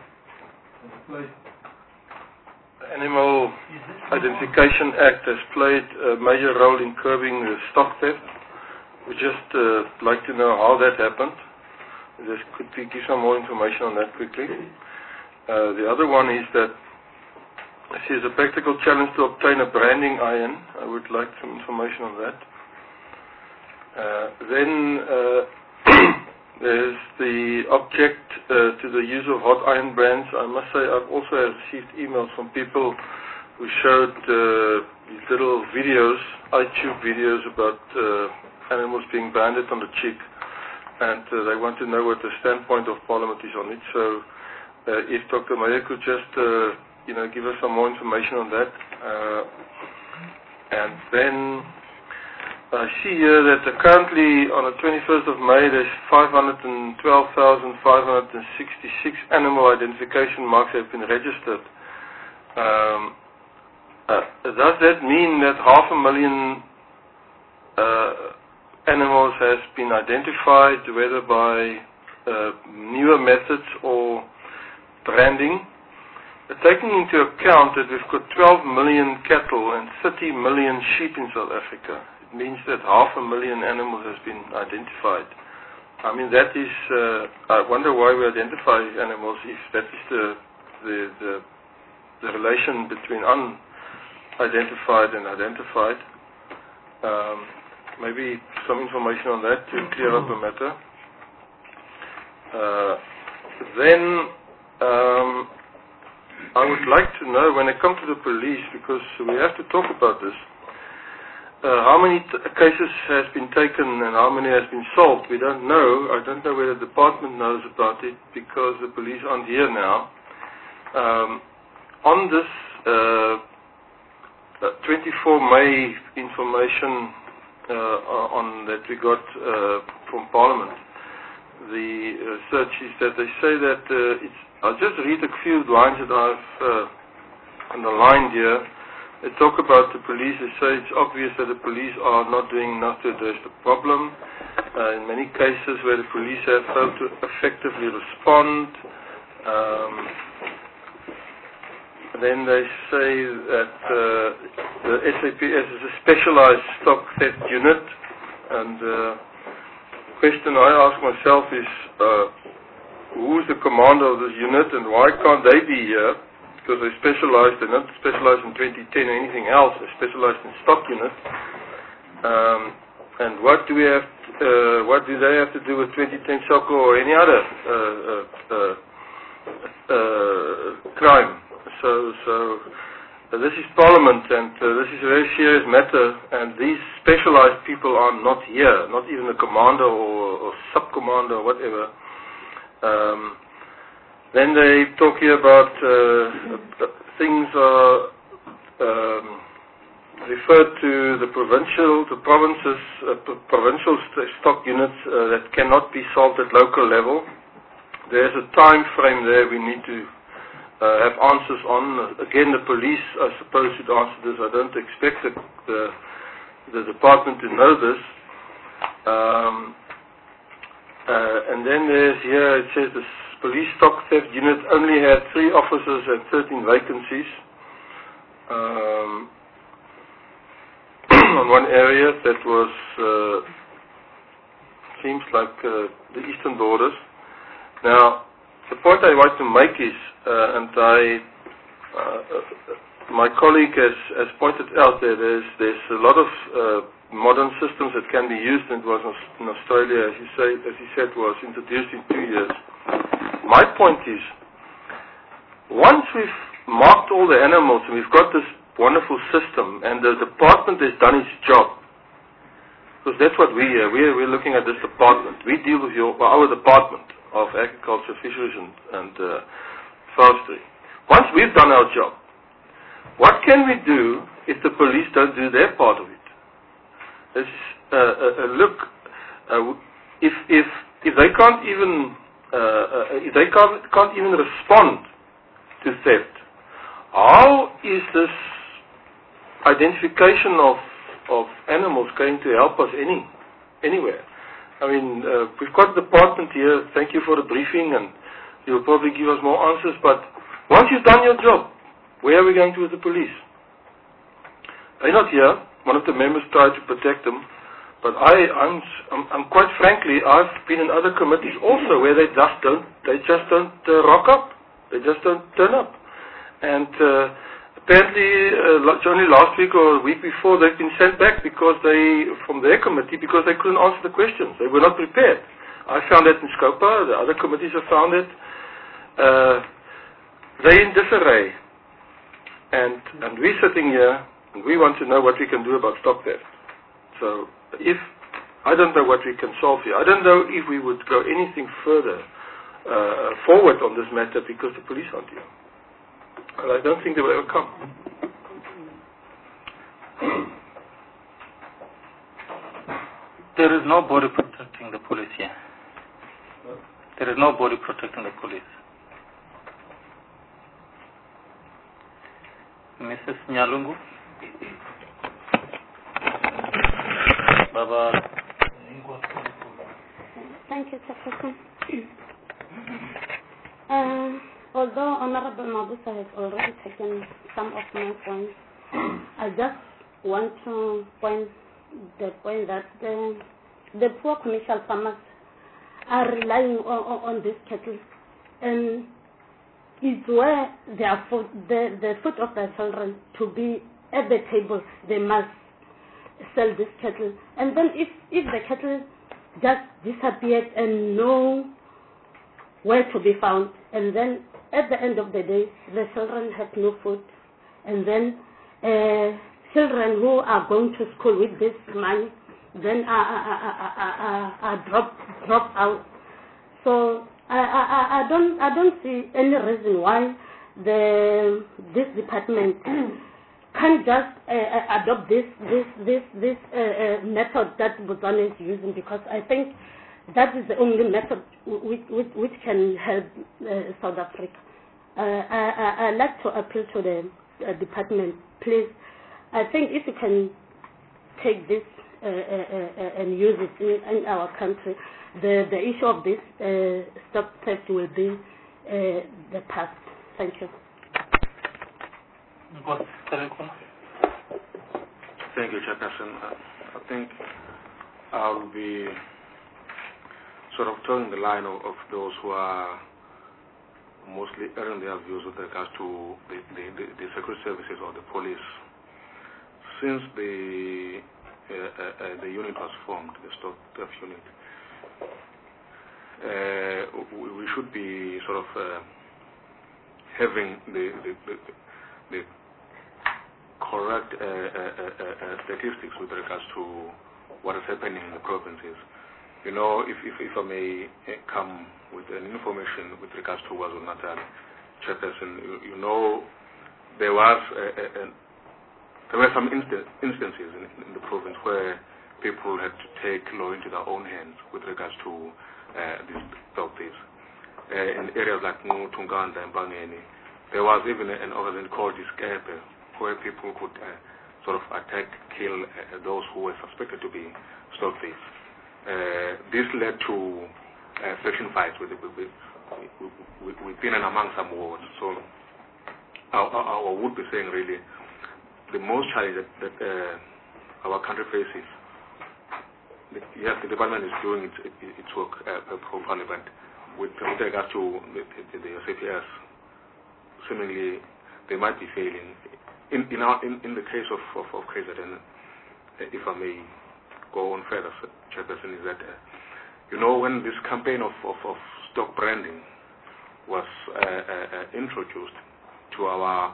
has played a major role in curbing the stock theft. We just like to know how that happened. Could we give some more information on that quickly? The other one is that I see it's a practical challenge to obtain a branding iron. I would like some information on that. Then there's the object to the use of hot iron brands. I must say I've also received emails from people who showed these little videos, iTube videos about animals being branded on the cheek, and they want to know what the standpoint of Parliament is on it. So if Dr. Meyer could just give us some more information on that. And then I see here that currently on the 21st of May there's 512,566 animal identification marks have been registered. Does that mean that 500,000 animals has been identified, whether by newer methods or branding? Taking into account that we've got 12 million cattle and 30 million sheep in South Africa, it means that 500,000 animals has been identified. I mean, that is, I wonder why we identify animals if that is the relation between unidentified and identified. Maybe some information on that to clear up the matter. Then I would like to know, when it comes to the police, because we have to talk about this, how many cases has been taken and how many has been solved. We don't know. I don't know whether the department knows about it because the police aren't here now. On this 24 May information on that we got from Parliament, the search is that they say that I'll just read a few lines that I've underlined here. They talk about the police. They say it's obvious that the police are not doing enough to address the problem. In many cases where the police have failed to effectively respond. Then they say that the SAPS is a specialized stock theft unit. And the question I ask myself is, whose who's the commander of this unit and why can't they be here? Because they specialized, they're not specialized in 2010 or anything else, they're specialized in stock units. And what do they have to do with 2010 soccer or any other crime? So this is Parliament, and this is a very serious matter, and these specialized people are not here, not even a commander or sub-commander or whatever. Then they talk here about things are referred to the provincial stock units that cannot be solved at local level. There's a time frame there we need to have answers on. Again, the police, I suppose, should answer this. I don't expect the department to know this. And then there's here, it says the police stock theft unit only had 3 officers and 13 vacancies. On one area that was, seems like the eastern borders. Now, the point I want to make is, my colleague has pointed out there's a lot of modern systems that can be used, and it was in Australia, as he said, was introduced in 2 years. My point is, once we've marked all the animals and we've got this wonderful system and the department has done its job, because that's what we're looking at this department. We deal with our department of agriculture, fisheries and forestry. Once we've done our job, what can we do if the police don't do their part of it? If they can't even respond to theft, how is this identification of animals going to help us anywhere? I mean, we've got the department here. Thank you for the briefing, and you'll probably give us more answers. But once you've done your job, where are we going to with the police? They're not here. One of the members tried to protect them, but I'm quite frankly, I've been in other committees also where they just don't rock up. They just don't turn up. And apparently, only last week or a week before, they've been sent back from their committee because they couldn't answer the questions. They were not prepared. I found that in Scopa. The other committees have found it. They're in disarray. And we're sitting here, and we want to know what we can do about stock theft. So I don't know what we can solve here. I don't know if we would go anything further forward on this matter because the police aren't here. And I don't think they will ever come. There is nobody protecting the police here. There is nobody protecting the police. Mrs. Nyalungu? Baba. Thank you, Chairperson. Although Honorable Mabuza has already taken some of my points, I just want to point the point that the poor commercial farmers are relying on this cattle, and it's where the food of their children to be at the table. They must sell this cattle, and then if the cattle just disappeared and no where to be found, and then at the end of the day the children have no food, and then children who are going to school with this money then are drop out. So I don't see any reason why this department can't just adopt this method that Botswana is using, because I think that is the only method which can help South Africa. I'd like to appeal to the department, please. I think if you can take this and use it in our country, the issue of this stock theft will be the past. Thank you. Thank you, Chairperson. I think I'll be sort of towing the line of those who are mostly airing their views with regards to the security services or the police. Since the unit was formed, the stop theft unit, we should be sort of having the correct statistics with regards to what is happening in the provinces. You know, if I may come with an information with regards to KwaZulu-Natal, Chairperson, you know, there were some instances in the province where people had to take law into their own hands with regards to these dog thieves. In areas like Tunganda and Bangeni, there was even an organization called Diskepe, where people could sort of attack, kill those who were suspected to be dog thieves. This led to faction fights within and among some wards. So I would be saying really the most challenge that our country faces, yes, the department is doing its work properly, but with regards to the SAPS, seemingly they might be failing. In the case of KZN, if I may go on further, Chairperson, is that you know, when this campaign of stock branding was introduced to our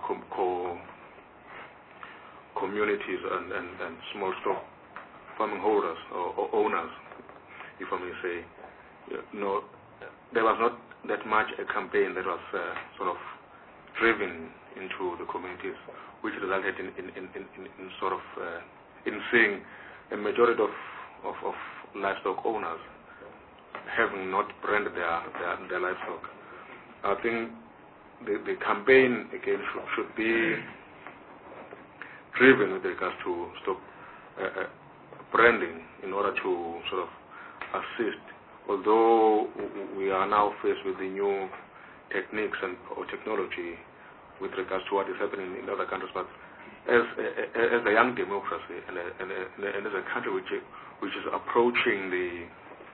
communities and small stock farming holders or owners, if I may say, you know, there was not that much a campaign that was sort of driven into the communities, which resulted in sort of in seeing a majority of livestock owners having not branded their livestock. I think the campaign again should be driven with regards to stock branding in order to sort of assist. Although we are now faced with the new techniques or technology with regards to what is happening in other countries, but as a young democracy and as a country which is approaching the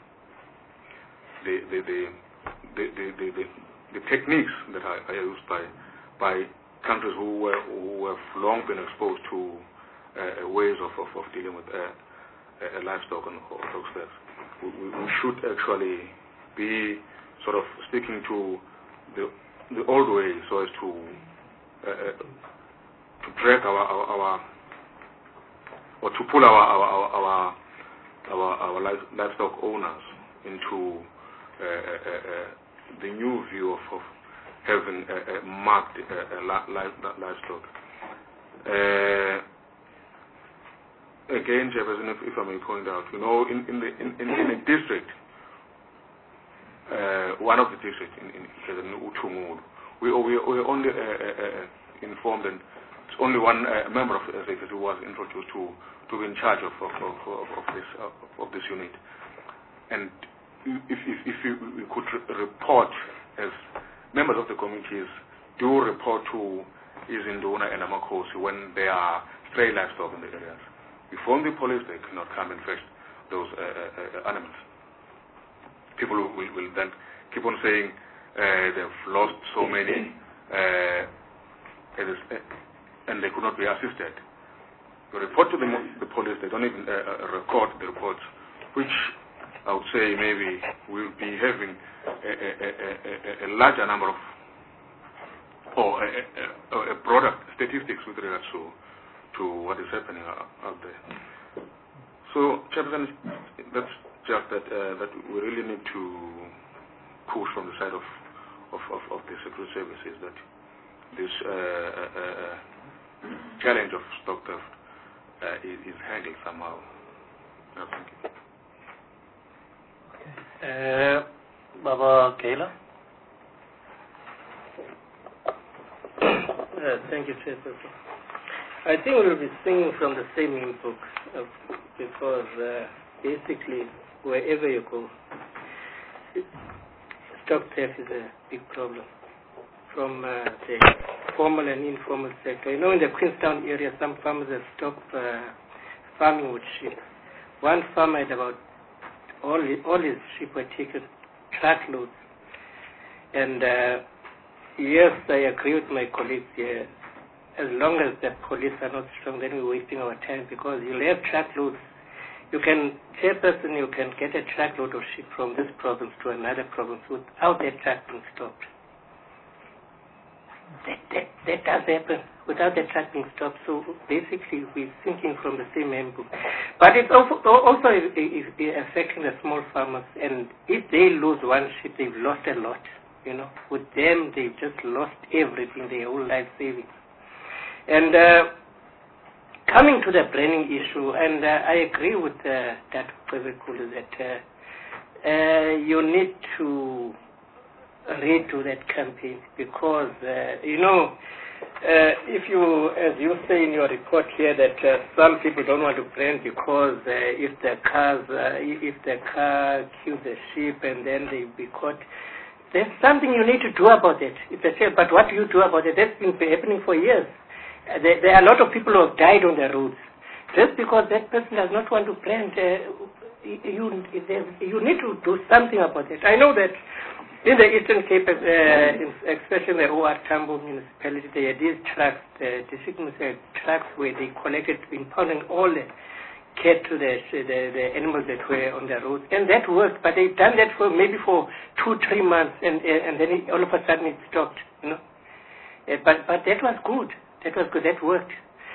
techniques that are used by countries who have long been exposed to ways of dealing with livestock and dog theft, we should actually be sort of sticking to the old way, so as to drag our or to pull our livestock owners into the new view of having marked livestock. Again, Jefferson, if I may point out, you know, in a district, one of the districts in Utungulu, we only informed, and it's only one member of the SAPS who was introduced to be in charge of this unit. And if we could report, as members of the committees do report to Izinduna and Amakosi when there are stray livestock in the areas. We inform the police, they cannot come and fetch those animals. People will then keep on saying they've lost so many and they could not be assisted. You report to the police, they don't even record the reports, which I would say maybe we'll be having a larger number of, or a broader statistics with regards to what is happening out there. So, Chairman, that's just that we really need to push from the side of the security services that this challenge of stock theft is handled somehow. Thank you. Baba Kayla. Thank you, Chairperson. I think we'll be singing from the same hymn book because basically wherever you go, stock theft is a big problem from the formal and informal sector. You know, in the Queenstown area, some farmers have stopped farming with sheep. One farmer had about all his sheep were taken truckloads, and Yes, I agree with my colleagues here. As long as the police are not strong, then we're wasting our time because you'll have truckloads. You can, chairperson, you can get a truckload of ship from this province to another province without that truck being stopped. That does happen without the truck being stopped. So basically, we're thinking from the same handbook. But it's also affecting the small farmers. And if they lose one ship, they've lost a lot. You know, with them, they've just lost everything, their whole life savings. And coming to the branding issue, and I agree with that Kwezekulu that you need to redo that campaign because, if you, as you say in your report here, that some people don't want to brand because if the car kills the sheep and then they'll be caught, there's something you need to do about it. It's a shame, but what do you do about it? That's been happening for years. There are a lot of people who have died on the roads. Just because that person does not want to brand, you need to do something about it. I know that in the Eastern Cape, especially in the OR Tambo municipality, they had these trucks, the district trucks where they collected, impounding all the cat to the animals that were on the roads. And that worked, but they've done that for maybe for 2-3 months, and then all of a sudden it stopped, you know. But that was good. That was good. That worked.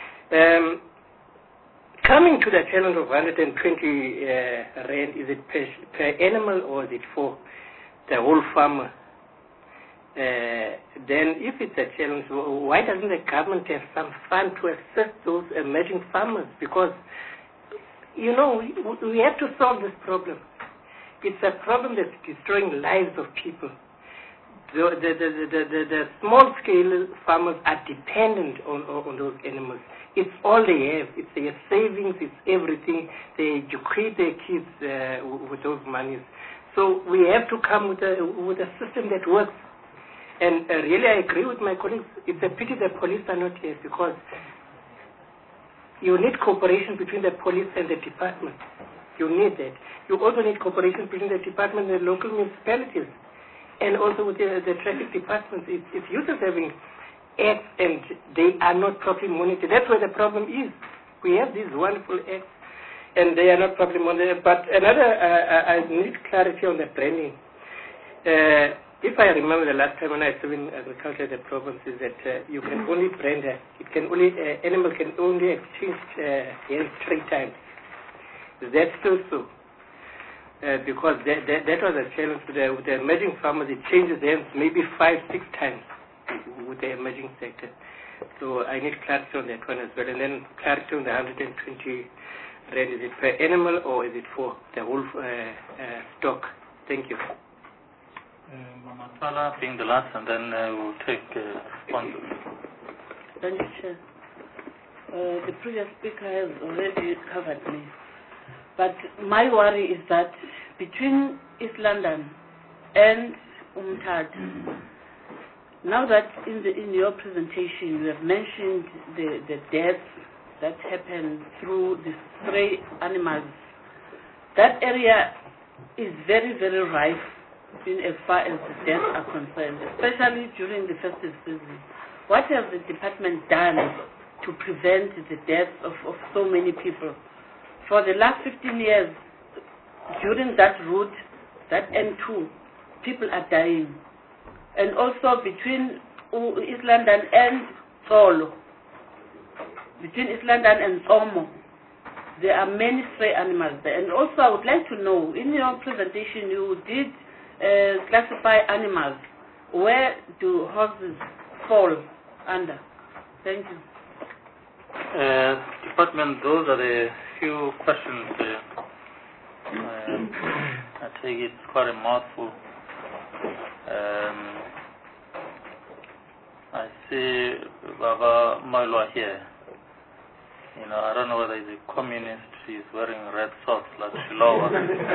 Coming to the challenge of 120 rand, is it per animal or is it for the whole farmer? Then if it's a challenge, why doesn't the government have some fund to assist those emerging farmers? Because, we have to solve this problem. It's a problem that's destroying lives of people. The small-scale farmers are dependent on those animals. It's all they have. It's their savings. It's everything. They educate their kids with those monies. So we have to come with a system that works. And really, I agree with my colleagues. It's a pity the police are not here because you need cooperation between the police and the department. You need that. You also need cooperation between the department and the local municipalities. And also with the traffic departments, it's useless having acts and they are not properly monitored. That's where the problem is. We have these wonderful acts and they are not properly monitored. But another, I need clarity on the branding. If I remember the last time when I served in agriculture, the province is that you can only brand animal can only exchange hands 3 times. Is that still so? Because that was a challenge with the emerging farmers. It changes hands maybe 5-6 times with the emerging sector. So I need clarity on that one as well. And then clarity on the 120 rand. Is it per animal or is it for the whole stock? Thank you. Mama Sala being the last, and then we'll take responses. Thank you, Chair. The previous speaker has already covered me. But my worry is that between East London and Umtata, now that in your presentation you have mentioned the deaths that happen through the stray animals, that area is very, very rife in as far as the deaths are concerned, especially during the festive season. What has the department done to prevent the deaths of so many people? For the last 15 years, during that route, that N2, people are dying. And also between East London and Solo, between East London and Somo, there are many stray animals there. And also I would like to know, in your presentation you did classify animals. Where do horses fall under? Thank you. Department, those are the few questions. I think it's quite a mouthful. I see Baba Mailwa here. I don't know whether he's a communist. He's wearing red socks like Shilowa.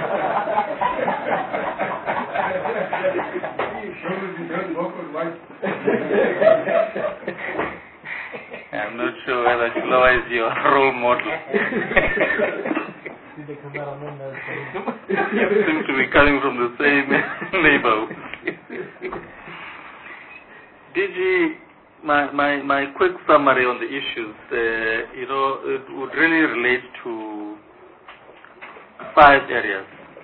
I'm not sure whether Shilowa is your role model. You seem to be coming from the same neighborhood. DG, my quick summary on the issues, it would really relate to 5 areas.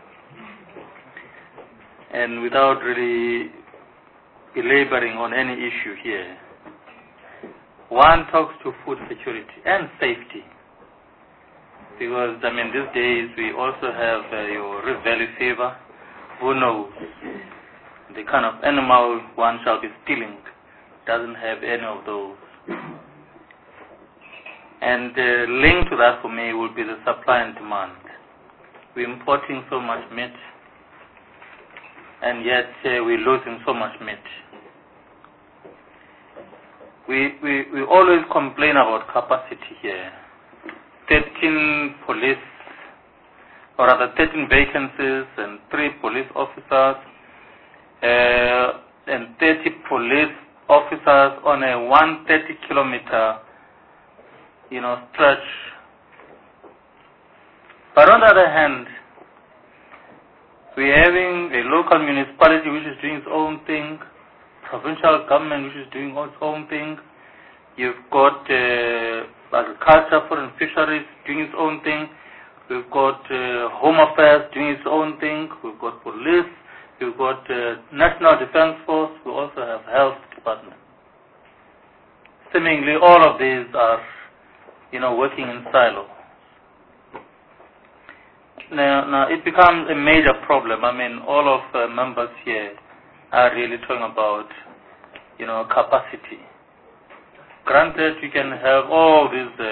And without really belaboring on any issue here, one talks to food security and safety. Because, these days we also have your Rift Valley fever. Who knows? The kind of animal one shall be stealing doesn't have any of those. And linked to that for me would be the supply and demand. We're importing so much meat, and yet we're losing so much meat. We always complain about capacity here. 13 police, or rather 13 vacancies and 3 police officers, and 30 police officers on a 130-kilometer, stretch. But on the other hand, we're having a local municipality which is doing its own thing, provincial government which is doing its own thing. You've got agriculture, food and fisheries doing its own thing. We've got home affairs doing its own thing. We've got police. We've got National Defense Force. We also have health department. Seemingly all of these are, working in silo. Now it becomes a major problem. All of the members here are really talking about, capacity. Granted, we can have all these,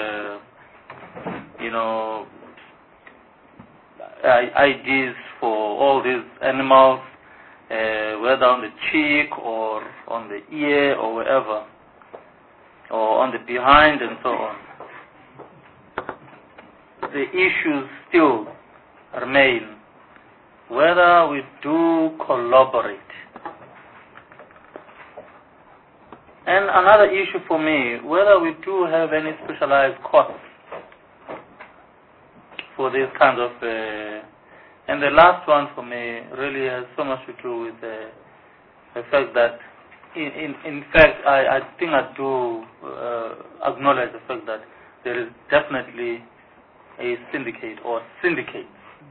IDs for all these animals, whether on the cheek or on the ear or wherever, or on the behind and so on. The issues still remain whether we do collaborate. And another issue for me, whether we do have any specialized costs for these kinds of, and the last one for me really has so much to do with the fact that, in fact, I think I do acknowledge the fact that there is definitely a syndicate or syndicates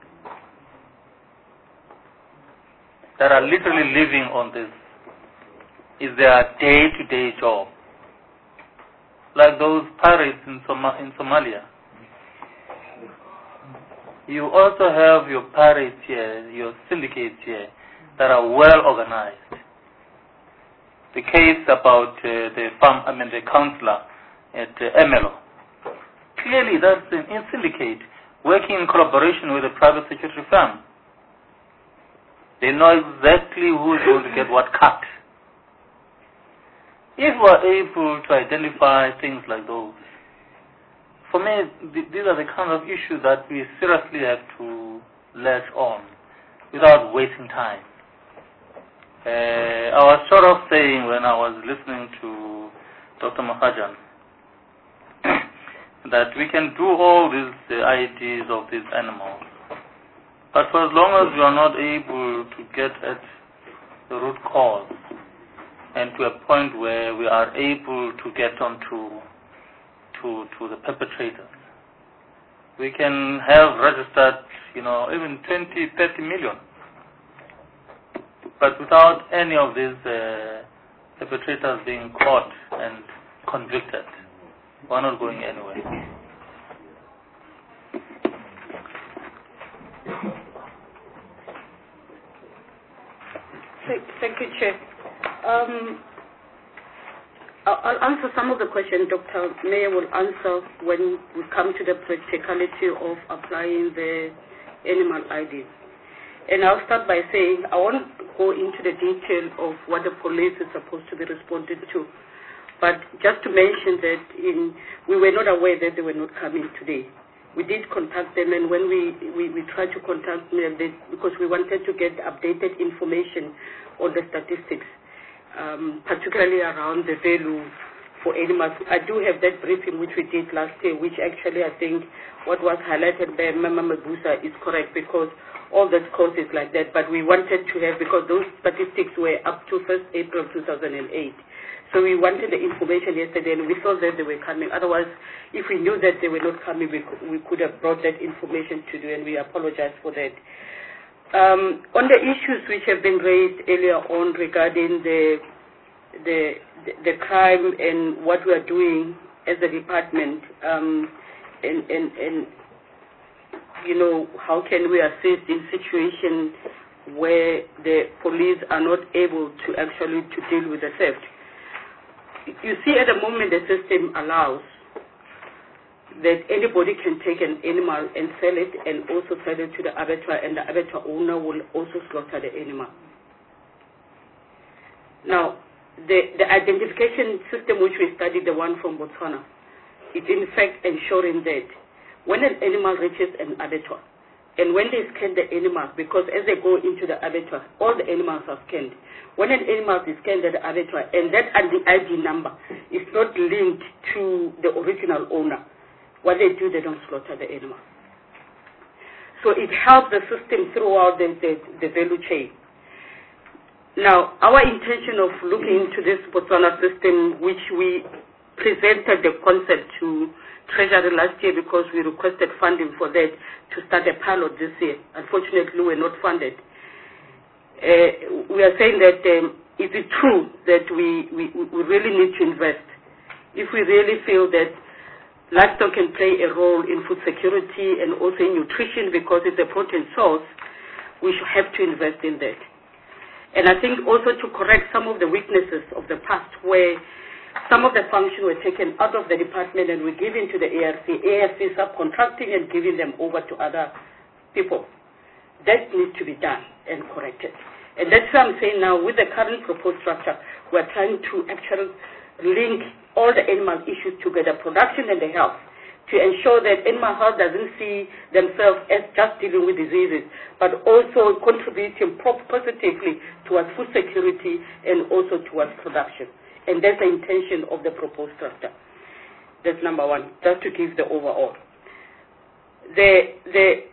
that are literally living on this. Is their day-to-day job. Like those pirates in Somalia. You also have your pirates here, your syndicates here, that are well organized. The case about the councillor at Emelo. Clearly that's a syndicate working in collaboration with a private security firm. They know exactly who is going to get what cut. If we're able to identify things like those, for me, these are the kind of issues that we seriously have to latch on without wasting time. I was sort of saying when I was listening to Dr. Mahajan that we can do all these IDs of these animals, but for as long as we are not able to get at the root cause, and to a point where we are able to get onto to the perpetrators. We can have registered, even 20, 30 million. But without any of these perpetrators being caught and convicted, we're not going anywhere. Thank you, Chair. I'll answer some of the questions Dr. Meyer will answer when we come to the practicality of applying the animal IDs. And I'll start by saying I won't go into the detail of what the police is supposed to be responding to, but just to mention that we were not aware that they were not coming today. We did contact them, and when we tried to contact them, because we wanted to get updated information on the statistics, particularly around the value for animals. I do have that briefing which we did last year, which actually I think what was highlighted by Mama Mabusa is correct, because all that cost is like that. But we wanted to have, because those statistics were up to 1st April 2008. So we wanted the information yesterday, and we thought that they were coming. Otherwise, if we knew that they were not coming, we could have brought that information to you, and we apologize for that. On the issues which have been raised earlier on regarding the crime and what we are doing as a department, and you know, how can we assist in situations where the police are not able to actually to deal with the theft. You see, at the moment the system allows that anybody can take an animal and sell it, and also sell it to the abattoir, and the abattoir owner will also slaughter the animal. Now, the identification system which we studied, the one from Botswana, is in fact ensuring that when an animal reaches an abattoir, and when they scan the animal, because as they go into the abattoir, all the animals are scanned. When an animal is scanned at the abattoir, and that ID number is not linked to the original owner, what they do, they don't slaughter the animal. So it helps the system throughout the value chain. Now, our intention of looking into this Botswana system, which we presented the concept to Treasury last year because we requested funding for that to start a pilot this year. Unfortunately, we were not funded. We are saying that is it true that we really need to invest? If we really feel that livestock can play a role in food security and also in nutrition because it's a protein source, we should have to invest in that. And I think also to correct some of the weaknesses of the past where some of the functions were taken out of the department and were given to the ARC subcontracting and giving them over to other people. That needs to be done and corrected. And that's why I'm saying now with the current proposed structure, we're trying to actually link all the animal issues together, production and the health, to ensure that animal health doesn't see themselves as just dealing with diseases, but also contributing positively towards food security and also towards production. And that's the intention of the proposed structure. That's number one, just to give the overall. The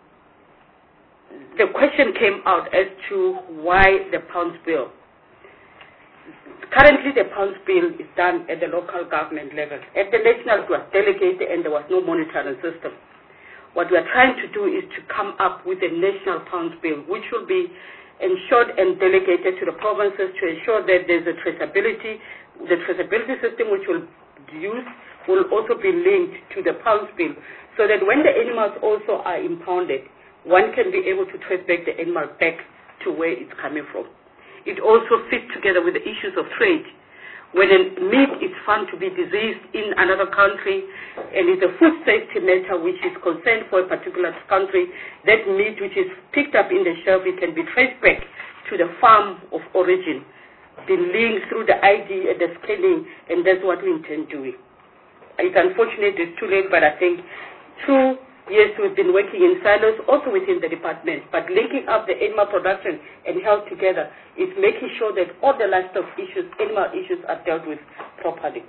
question came out as to why the pounds bill. Currently, the pounds bill is done at the local government level. At the national, it was delegated and there was no monitoring system. What we are trying to do is to come up with a national pounds bill, which will be ensured and delegated to the provinces to ensure that there's a traceability. The traceability system which will use will also be linked to the pounds bill, so that when the animals also are impounded, one can be able to trace back the animal back to where it's coming from. It also fits together with the issues of trade. When a meat is found to be diseased in another country and it's a food safety matter which is concerned for a particular country, that meat which is picked up in the shelf, it can be traced back to the farm of origin, be linked through the ID and the scanning, and that's what we intend doing. It's unfortunate it's too late, but I think through years we've been working in silos also within the department, but linking up the animal production and health together is making sure that all the livestock issues, animal issues are dealt with properly.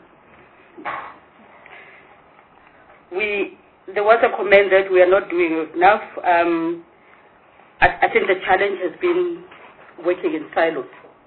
There was a comment that we are not doing enough. I think the challenge has been working in silos.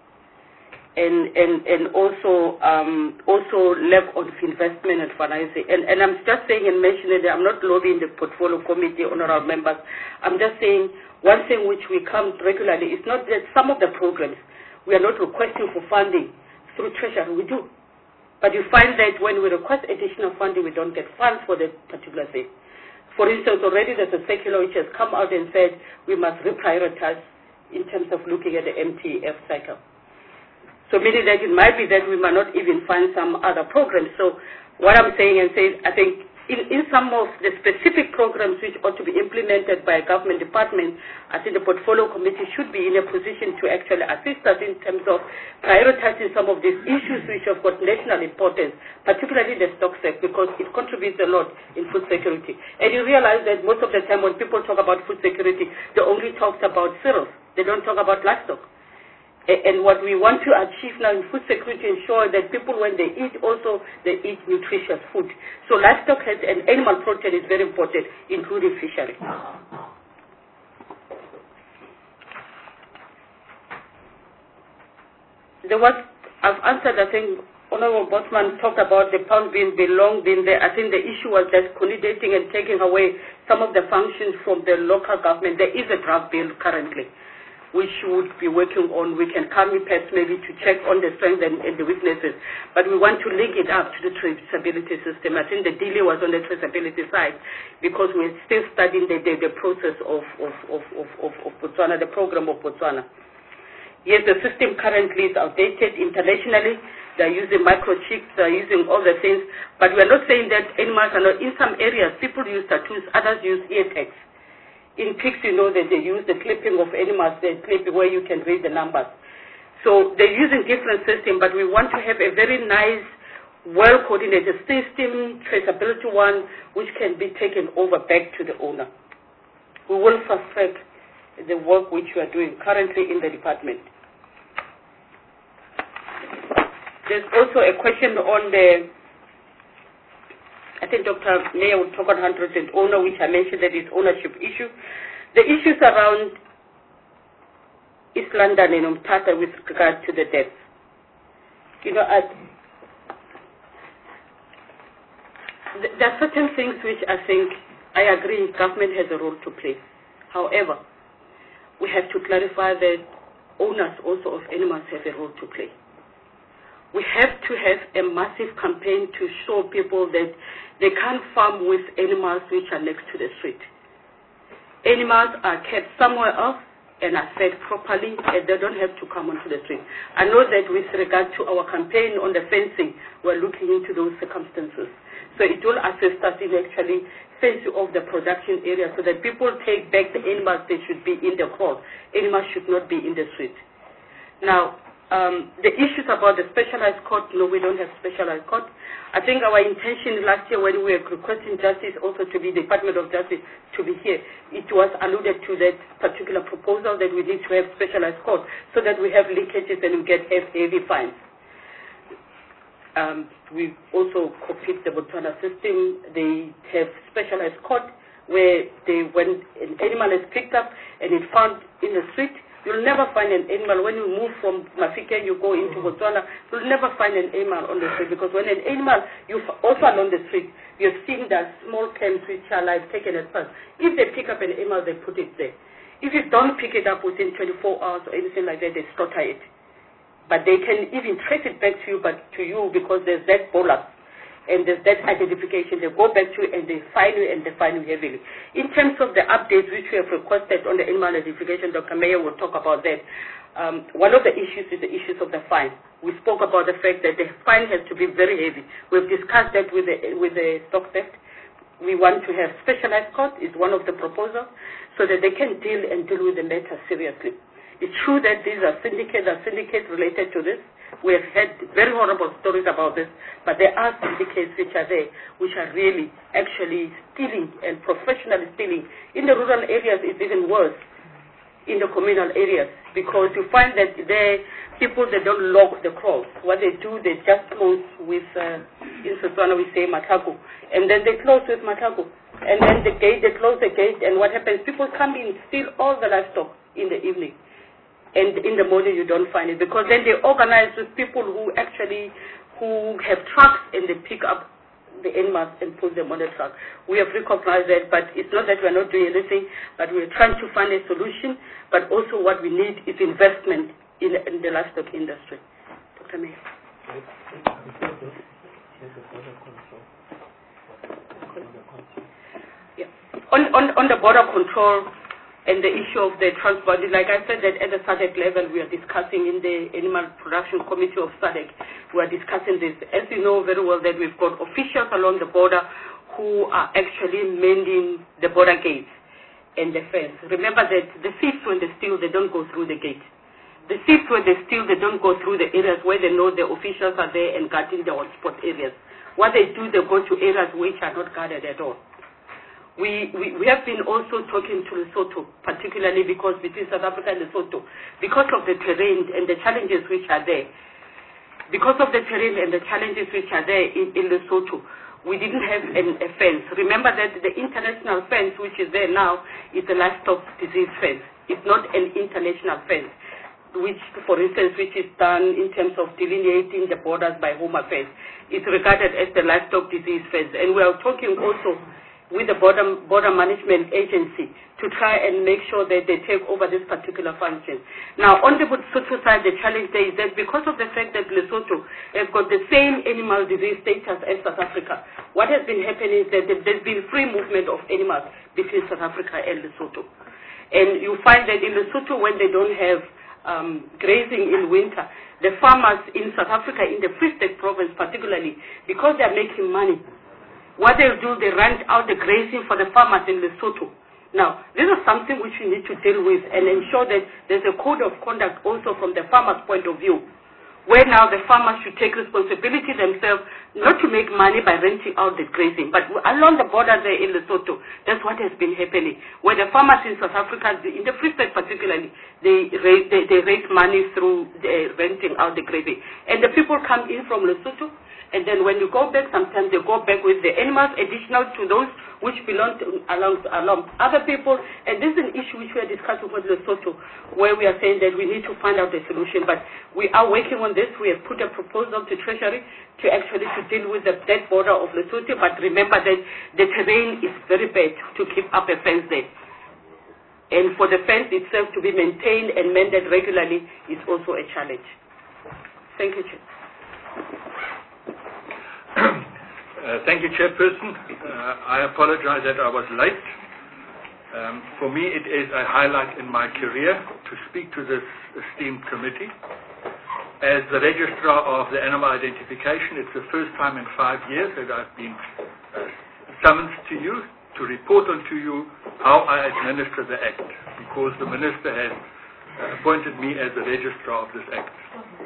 And also lack of investment and financing. And I'm just saying and mentioning that I'm not lobbying the portfolio committee, honorable members. I'm just saying one thing which we come regularly is not that some of the programs we are not requesting for funding through Treasury. We do. But you find that when we request additional funding, we don't get funds for that particular thing. For instance, already there's a circular which has come out and said we must reprioritize in terms of looking at the MTF cycle. So meaning that it might be that we might not even find some other programs. So what I'm saying I think in some of the specific programs which ought to be implemented by a government department, I think the portfolio committee should be in a position to actually assist us in terms of prioritizing some of these issues which have got national importance, particularly the stock sector, because it contributes a lot in food security. And you realize that most of the time when people talk about food security, they only talk about cereals. They don't talk about livestock. And what we want to achieve now in food security, ensure that people, when they eat, also they eat nutritious food. So livestock health and animal protein is very important, including fishery. I've answered, I think, Honorable Bosman talked about the pound being there. I think the issue was just consolidating and taking away some of the functions from the local government. There is a draft bill currently, which would be working on. We can come in perhaps maybe to check on the strengths and the weaknesses, but we want to link it up to the traceability system. I think the delay was on the traceability side because we're still studying the process of Botswana, the program of Botswana. Yes, the system currently is outdated internationally. They're using microchips, they're using all the things, but we're not saying that animals are not. In some areas, people use tattoos, others use ear tags. In pigs, you know that they use the clipping of animals, the clipping where you can read the numbers. So they're using different systems, but we want to have a very nice, well-coordinated system, traceability one, which can be taken over back to the owner. We will fast-track the work which we are doing currently in the department. There's also a question on the, I think Dr. Mayor will talk on 100% owner, which I mentioned that is ownership issue. The issues around East London and Umtata with regard to the debt. You know, there are certain things which I think I agree government has a role to play. However, we have to clarify that owners also of animals have a role to play. We have to have a massive campaign to show people that they can't farm with animals which are next to the street. Animals are kept somewhere else and are fed properly, and they don't have to come onto the street. I know that with regard to our campaign on the fencing, we're looking into those circumstances. So it will assist us in actually fencing off the production area so that people take back the animals they should be in the court. Animals should not be in the street. Now, the issues about the specialized court, no, we don't have specialized court. I think our intention last year when we were requesting justice also to be the Department of Justice to be here, it was alluded to that particular proposal that we need to have specialized court so that we have leakages and we get heavy fines. We also copied the Botswana system. They have specialized court where when an animal is picked up and it's found in the street, you'll never find an animal. When you move from Mafike, you go into Botswana, you'll never find an animal on the street because when an animal, you're also on the street, you're seeing that small camps which are like taken at first. If they pick up an animal, they put it there. If you don't pick it up within 24 hours or anything like that, they slaughter it. But they can even trace it back to you, because there's that bolus and there's that identification. They go back to you and they fine you and they fine you heavily. In terms of the updates which we have requested on the animal identification, Dr. Mayor will talk about that. One of the issues is the issues of the fine. We spoke about the fact that the fine has to be very heavy. We've discussed that with the stock theft. We want to have specialized court is one of the proposals so that they can deal with the matter seriously. It's true that these are syndicates related to this. We have had very horrible stories about this, but there are syndicates which are there, which are really actually stealing and professionally stealing. In the rural areas, it's even worse in the communal areas because you find that people, they don't lock the crops. What they do, they just close with, in Setswana we say mataku, and then they close with mataku. And then they close the gate, and what happens, people come in, steal all the livestock in the evening. And in the morning you don't find it because then they organize with people who have trucks and they pick up the animals and put them on the truck. We have recognized that, but it's not that we're not doing anything, but we're trying to find a solution, but also what we need is investment in the livestock industry. Dr. Mayor. Yeah. On the border control, and the issue of the transport, like I said, that at the SADC level, we are discussing in the Animal Production Committee of SADC, we are discussing this. As you know very well that we've got officials along the border who are actually mending the border gates and the fence. Remember that the thieves, when they steal, they don't go through the gate. The thieves, when they steal, they don't go through the areas where they know the officials are there and guarding the hotspot areas. What they do, they go to areas which are not guarded at all. We have been also talking to Lesotho, particularly because between South Africa and Lesotho, because of the terrain and the challenges which are there. Because of the terrain and the challenges which are there in Lesotho, we didn't have a fence. Remember that the international fence which is there now is a livestock disease fence. It's not an international fence, which, for instance, which is done in terms of delineating the borders by Home Affairs. It's regarded as the livestock disease fence. And we are talking also with the border management agency to try and make sure that they take over this particular function. Now, on the Lesotho side, the challenge there is that because of the fact that Lesotho has got the same animal disease status as South Africa, what has been happening is that there's been free movement of animals between South Africa and Lesotho. And you find that in Lesotho, when they don't have grazing in winter, the farmers in South Africa, in the Free State province particularly, because they're making money, what they'll do, they rent out the grazing for the farmers in Lesotho. Now, this is something which we need to deal with and ensure that there's a code of conduct also from the farmer's point of view, where now the farmers should take responsibility themselves, not to make money by renting out the grazing, but along the border there in Lesotho, that's what has been happening, where the farmers in South Africa, in the Free State particularly, they raise money through renting out the grazing. And the people come in from Lesotho, and then when you go back, sometimes they go back with the animals additional to those which belong to along other people. And this is an issue which we are discussing with Lesotho, where we are saying that we need to find out the solution. But we are working on this. We have put a proposal to Treasury to actually to deal with that border of Lesotho. But remember that the terrain is very bad to keep up a fence there. And for the fence itself to be maintained and mended regularly is also a challenge. Thank you, Chair. Thank you, Chairperson. I apologize that I was late. For me, it is a highlight in my career to speak to this esteemed committee. As the Registrar of the Animal Identification, it's the first time in 5 years that I've been summoned to you to report on to you how I administer the Act, because the Minister has appointed me as the Registrar of this Act.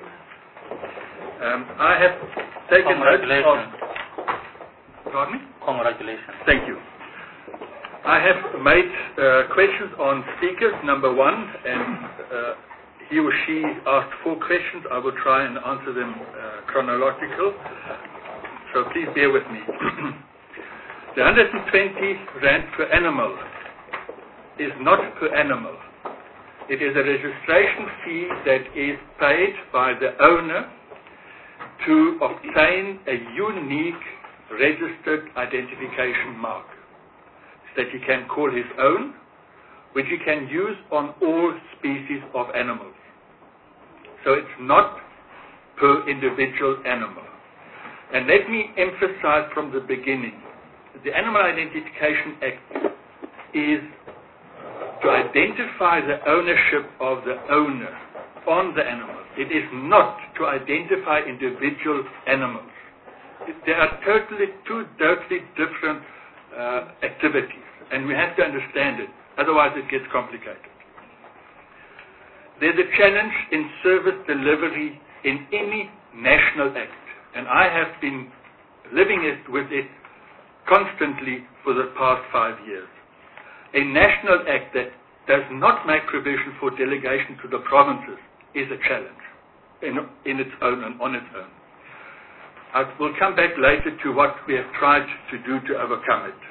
I have taken note of... Pardon me? Congratulations. Thank you. I have made questions on speakers, number 1, and he or she asked 4 questions. I will try and answer them chronological, so please bear with me. The 120 rand per animal is not per animal. It is a registration fee that is paid by the owner to obtain a unique registered identification mark that he can call his own, which he can use on all species of animals. So it's not per individual animal. And let me emphasize from the beginning, the Animal Identification Act is to identify the ownership of the owner on the animal. It is not to identify individual animals. They are two totally different activities, and we have to understand it, otherwise it gets complicated. There's a challenge in service delivery in any national act, and I have been living with it constantly for the past 5 years. A national act that does not make provision for delegation to the provinces is a challenge in its own and on its own. I will come back later to what we have tried to do to overcome it.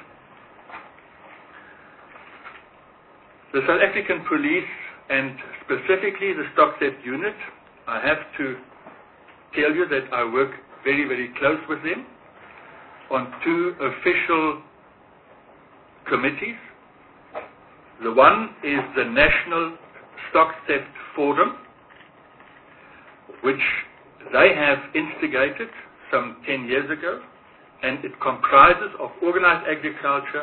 The South African Police, and specifically the Stock Theft Unit, I have to tell you that I work very, very close with them on 2 official committees. The one is the National Stock Theft Forum, which they have instigated some 10 years ago, and it comprises of organized agriculture,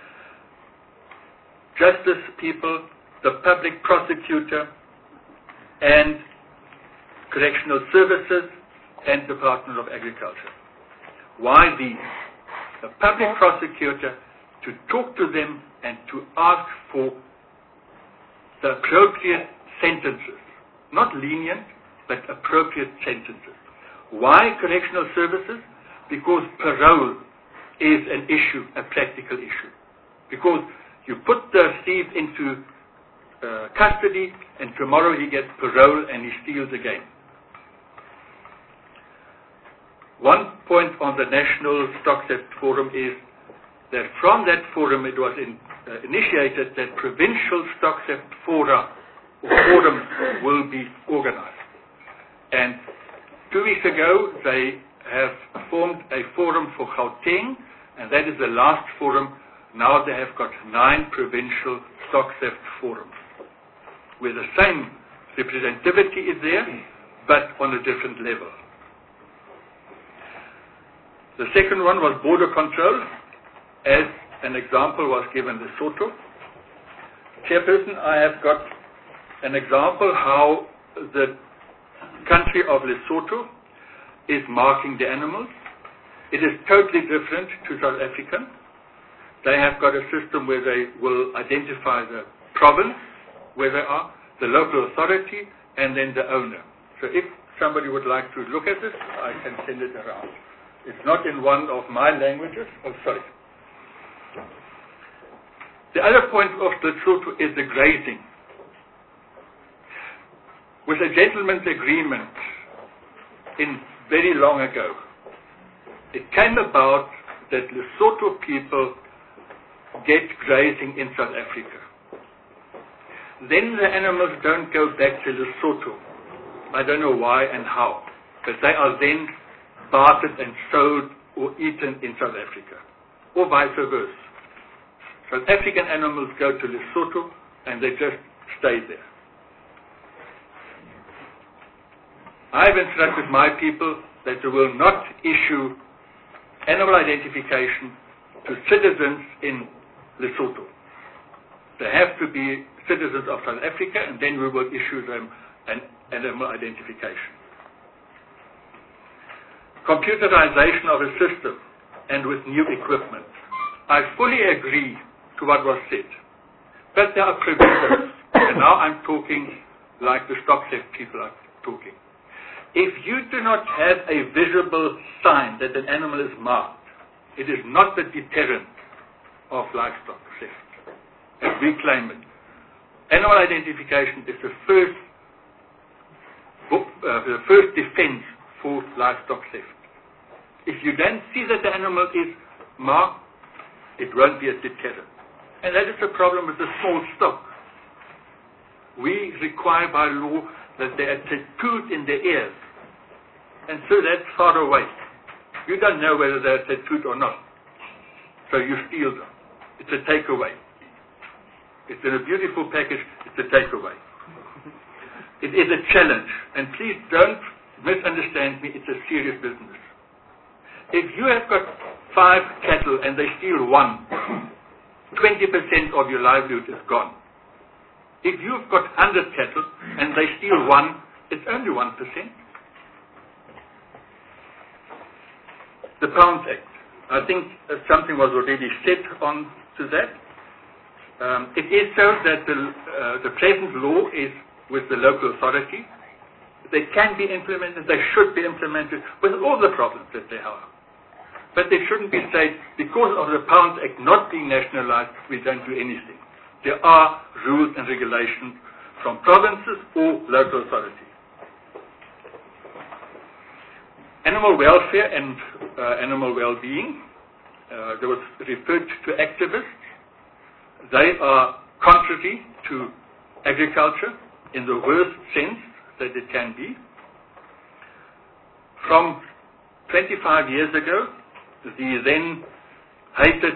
justice people, the public prosecutor, and correctional services, and Department of Agriculture. Why these? The public prosecutor to talk to them and to ask for the appropriate sentences, not lenient, but appropriate sentences. Why correctional services? Because parole is an issue, a practical issue. because you put the thief into custody, and tomorrow he gets parole and he steals again. One point on the National Stock Theft Forum is that from that forum it was initiated that provincial stock theft forums will be organized. And 2 weeks ago they have formed a forum for Gauteng, and that is the last forum. Now they have got 9 provincial stock theft forums, where the same representativity is there, but on a different level. The second one was border control. As an example was given Lesotho. Chairperson, I have got an example how the country of Lesotho is marking the animals. It is totally different to South Africa. They have got a system where they will identify the province where they are, the local authority, and then the owner. So if somebody would like to look at this, I can send it around. It's not in one of my languages. Oh, sorry. The other point of Lesotho is the grazing. With a gentleman's agreement very long ago, it came about that Lesotho people get grazing in South Africa. Then the animals don't go back to Lesotho. I don't know why and how, but they are then bartered and sold or eaten in South Africa, or vice versa. South African animals go to Lesotho and they just stay there. I've instructed my people that they will not issue animal identification to citizens in Lesotho. They have to be citizens of South Africa, and then we will issue them an animal identification. Computerization of a system and with new equipment. I fully agree to what was said, but there are provisions, and now I'm talking like the stock theft people are talking. If you do not have a visible sign that an animal is marked, it is not the deterrent of livestock theft. And we claim it. Animal identification is the first defense for livestock theft. If you then see that the animal is marked, it won't be a deterrent. And that is the problem with the small stock. We require by law that they are tattooed in their ears. And so that's far away. You don't know whether they're tattooed or not. So you steal them. It's a takeaway. It's in a beautiful package. It's a takeaway. It is a challenge. And please don't misunderstand me. It's a serious business. If you have got 5 cattle and they steal 1, 20% of your livelihood is gone. If you've got 100 cattle and they steal 1, it's only 1%. The Pounds Act. I think something was already said on to that. It is so that the present law is with the local authority. They can be implemented, they should be implemented with all the problems that they have. But they shouldn't be said, because of the Pounds Act not being nationalized, we don't do anything. There are rules and regulations from provinces or local authority. Animal welfare and animal well-being. There was referred to activists. They are contrary to agriculture in the worst sense that it can be. From 25 years ago, the then hated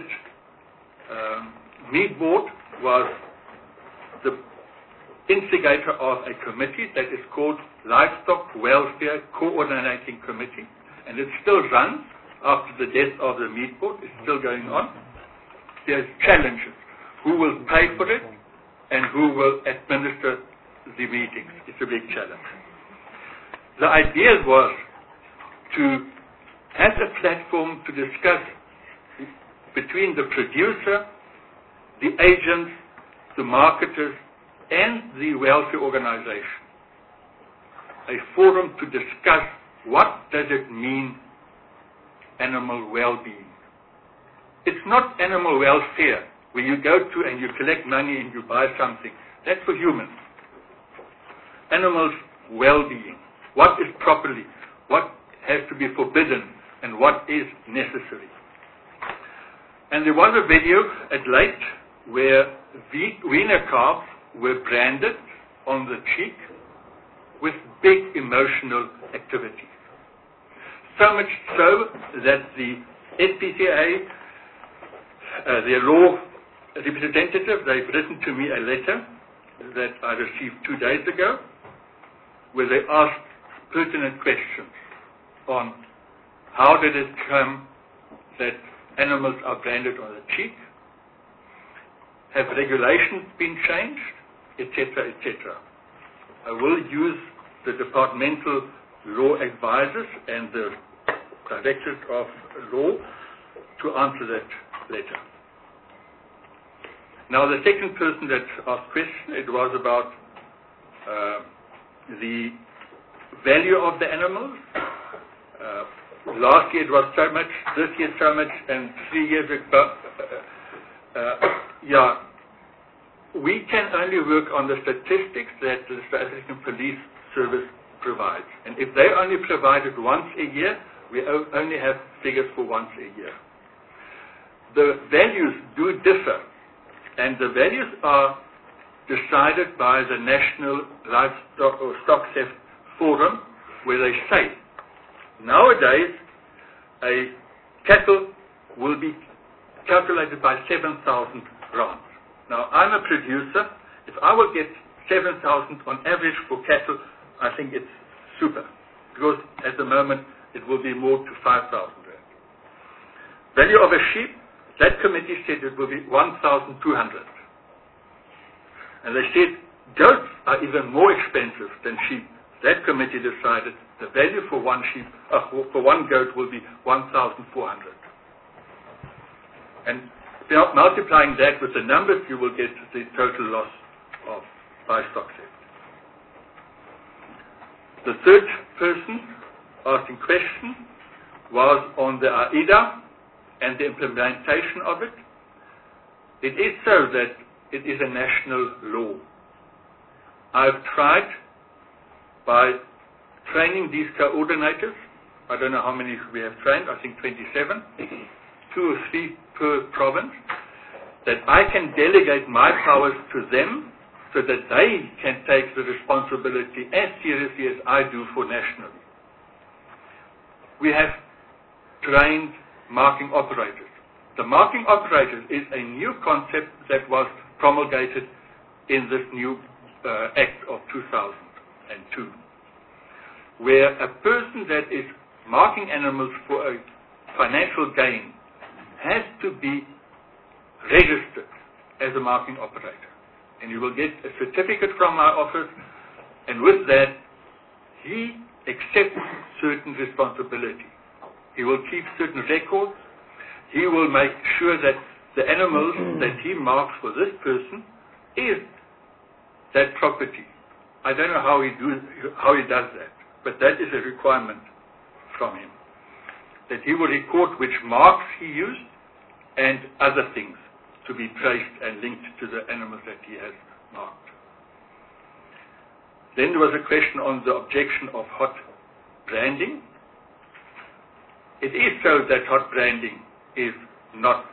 Meat Board was the instigator of a committee that is called Livestock Welfare Coordinating Committee, and it still runs after the death of the Meat Board. It's still going on. There's challenges. Who will pay for it and who will administer the meetings? It's a big challenge. The idea was to have a platform to discuss between the producer, the agents, the marketers, and the welfare organization. A forum to discuss what does it mean animal well-being. It's not animal welfare where you go to and you collect money and you buy something. That's for humans. Animals' well-being. What is properly, what has to be forbidden, and what is necessary. And there was a video at Lake where wiener calves were branded on the cheek with big emotional activity. So much so that the SPCA, their law representative, they've written to me a letter that I received 2 days ago, where they asked pertinent questions on how did it come that animals are branded on the cheek, have regulations been changed, etc., etc. I will use the departmental law advisors and the directorate of law to answer that letter. Now, the second person that asked question, it was about the value of the animals. Last year it was so much, this year so much, and 3 years ago. We can only work on the statistics that the South African Police Service provides. And if they only provide it once a year, we only have figures for once a year. The values do differ, and the values are decided by the National Livestock or Stock Theft Forum, where they say, nowadays, a cattle will be calculated by 7,000 rands. Now, I'm a producer. If I will get 7,000 on average for cattle, I think it's super. Because at the moment, it will be more to 5,000 rand. Value of a sheep, that committee said it will be 1,200. And they said goats are even more expensive than sheep. That committee decided the value for one sheep, for one goat will be 1,400. And multiplying that with the numbers, you will get the total loss of livestock theft. The third person asking question was on the AIDA and the implementation of it. It is so that it is a national law. I've tried by training these coordinators. I don't know how many we have trained, I think 27, 2 or 3 per province, that I can delegate my powers to them so that they can take the responsibility as seriously as I do for nationally. We have trained marking operators. The marking operators is a new concept that was promulgated in this new Act of 2002, where a person that is marking animals for a financial gain has to be registered as a marking operator. And you will get a certificate from our office, and with that, he accepts certain responsibility. He will keep certain records. He will make sure that the animals that he marks for this person is that property. I don't know how he does that, but that is a requirement from him. That he will record which marks he used and other things to be traced and linked to the animals that he has marked. Then there was a question on the objection of hot branding. It is so that hot branding is not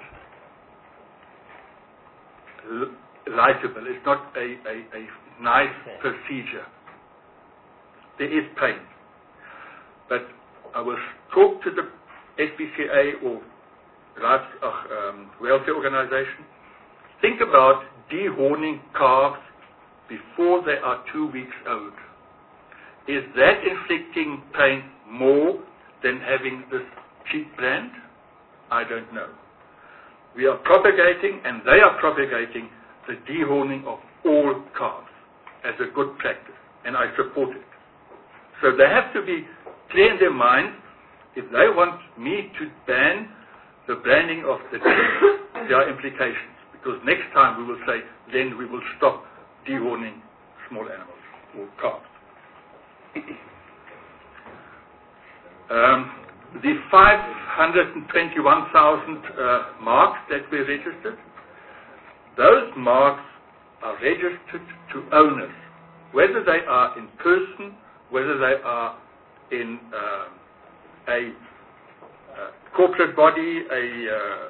likable. It's not a nice procedure. There is pain. But I will talk to the SPCA or welfare organization. Think about dehorning calves before they are 2 weeks old. Is that inflicting pain more than having this cheap brand? I don't know. We are propagating, and they are propagating, the dehorning of all calves as a good practice, and I support it. So they have to be clear in their mind. If they want me to ban the branding of the sheep, there are implications, because next time we will say, then we will stop dehorning small animals or calves. The 521,000 marks that were registered, those marks are registered to owners, whether they are in person, whether they are in a corporate body, a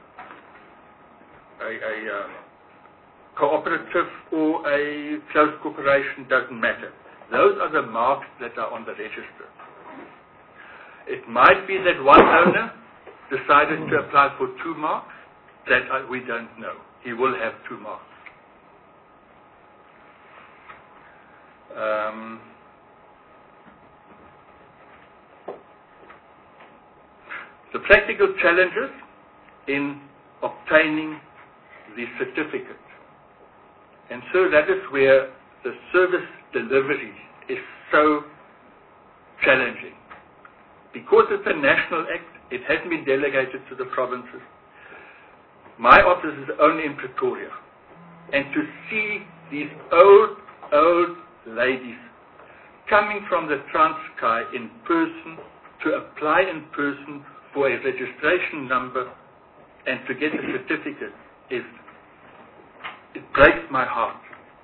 cooperative, or a closed corporation, doesn't matter. Those are the marks that are on the register. It might be that one owner decided to apply for 2 marks. That we don't know. He will have 2 marks. The practical challenges in obtaining the certificate. And so that is where the service delivery is so challenging. Because it's a national act, it hasn't been delegated to the provinces. My office is only in Pretoria. And to see these old ladies coming from the Transkei in person, to apply in person for a registration number and to get a certificate, it breaks my heart.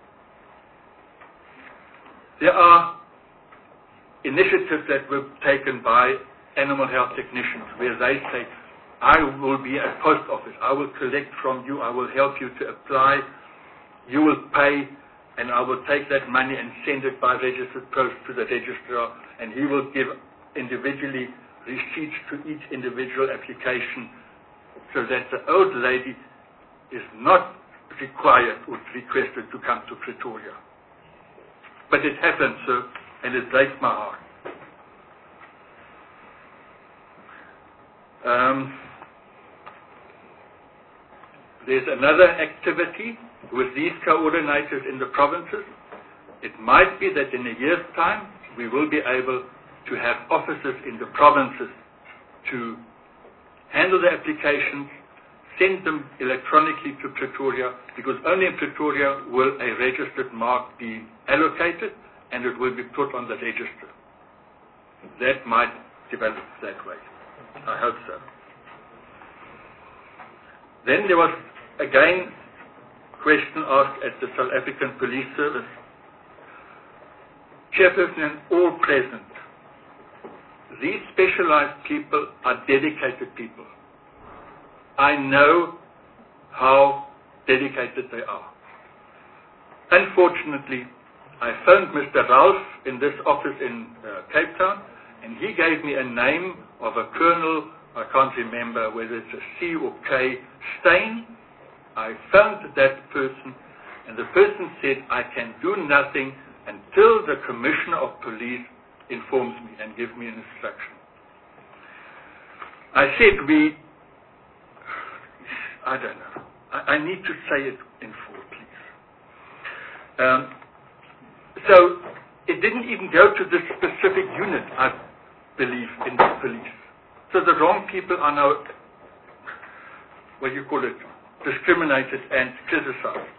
There are initiatives that were taken by animal health technicians where they say, I will be a post office, I will collect from you, I will help you to apply, you will pay, and I will take that money and send it by registered post to the registrar, and he will give individually receipts to each individual application, so that the old lady is not required or requested to come to Pretoria. But it happens, sir, and it breaks my heart. There's another activity with these coordinators in the provinces. It might be that in a year's time we will be able to have officers in the provinces to handle the applications, send them electronically to Pretoria, because only in Pretoria will a registered mark be allocated and it will be put on the register. That might develop that way. I hope so. Then there was again question asked at the South African Police Service. Chairperson and all present, these specialized people are dedicated people. I know how dedicated they are. Unfortunately, I phoned Mr. Ralph in this office in Cape Town, and he gave me a name of a colonel, I can't remember whether it's a C or K, Steyn. I phoned that person, and the person said, I can do nothing until the Commissioner of Police informs me and gives me an instruction. I said, I don't know. I need to say it in full, please. So it didn't even go to this specific unit, I believe, in the police. So the wrong people are now, what do you call it, discriminated and criticized.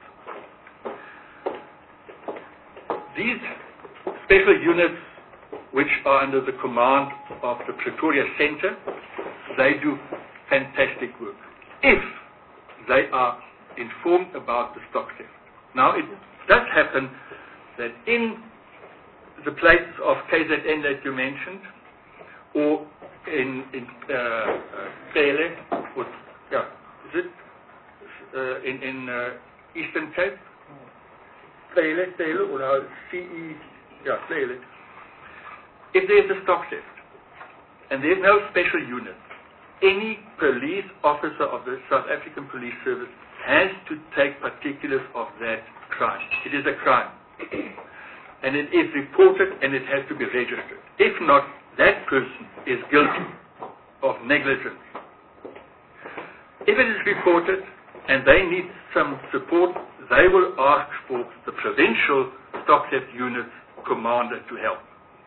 These special units, which are under the command of the Pretoria Centre, they do fantastic work, if they are informed about the stock theft. Now, it does happen that in the places of KZN that you mentioned, or in Tele, or is it in Eastern Cape? Tele, or CE, Tele. If there's a stock theft, and there's no special unit, any police officer of the South African Police Service has to take particulars of that crime. It is a crime. And it is reported and it has to be registered. If not, that person is guilty of negligence. If it is reported and they need some support, they will ask for the provincial stock theft unit commander to help.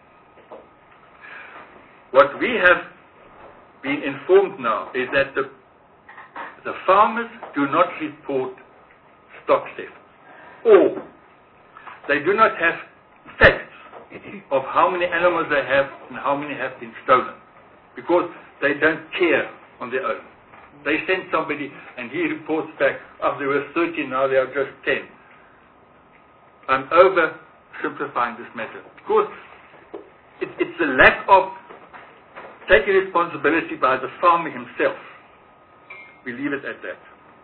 What we have been informed now is that the farmers do not report stock theft, or they do not have facts of how many animals they have and how many have been stolen, because they don't care on their own. They send somebody and he reports back, there were 13, now there are just 10. I'm oversimplifying this matter. Of course, it's the lack of taking responsibility by the farmer himself. We leave it at that.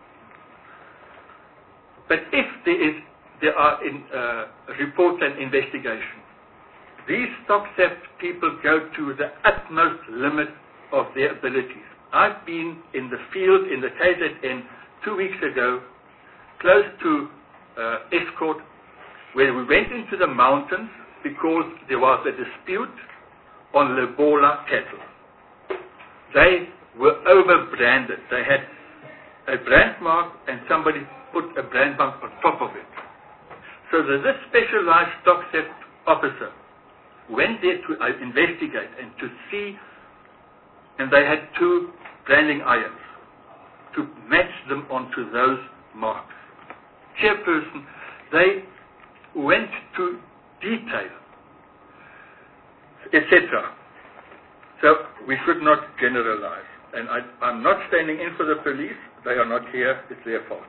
But if there are reports and investigations, these stock theft people go to the utmost limit of their abilities. I've been in the field in the KZN 2 weeks ago, close to Escort, where we went into the mountains because there was a dispute on Lebola cattle. They were over-branded. They had a brand mark and somebody put a brand mark on top of it. So this specialized stock theft officer went there to investigate and to see, and they had 2 branding irons to match them onto those marks. Chairperson, they went to detail, etc. So we should not generalize. And I'm not standing in for the police. They are not here. It's their fault.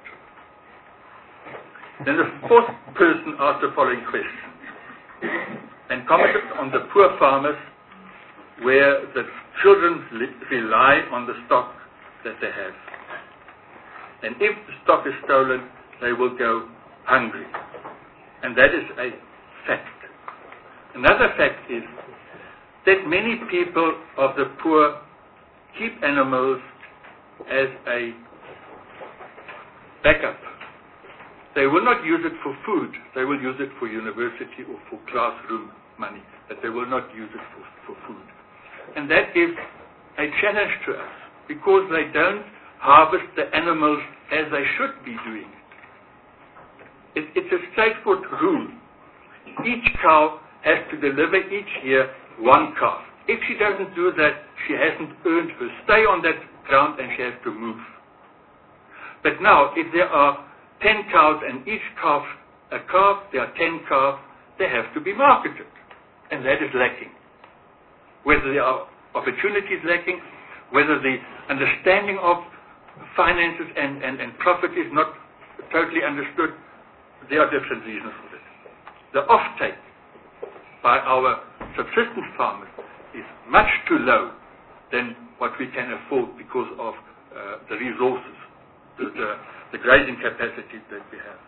Then the 4th person asked the following question and commented on the poor farmers where the children rely on the stock that they have. And if the stock is stolen, they will go hungry. And that is a fact. Another fact is that many people of the poor keep animals as a backup. They will not use it for food. They will use it for university or for classroom money, but they will not use it for food. And that is a challenge to us because they don't harvest the animals as they should be doing it. It's a straightforward rule. Each cow has to deliver each year 1 calf. If she doesn't do that, she hasn't earned her stay on that ground and she has to move. But now, if there are 10 cows and each calf a calf, there are 10 calves, they have to be marketed. And that is lacking. Whether there are opportunities lacking, whether the understanding of finances and profit is not totally understood, there are different reasons for this. The offtake by our subsistence farmers is much too low than what we can afford because of the resources, the grazing capacity that we have.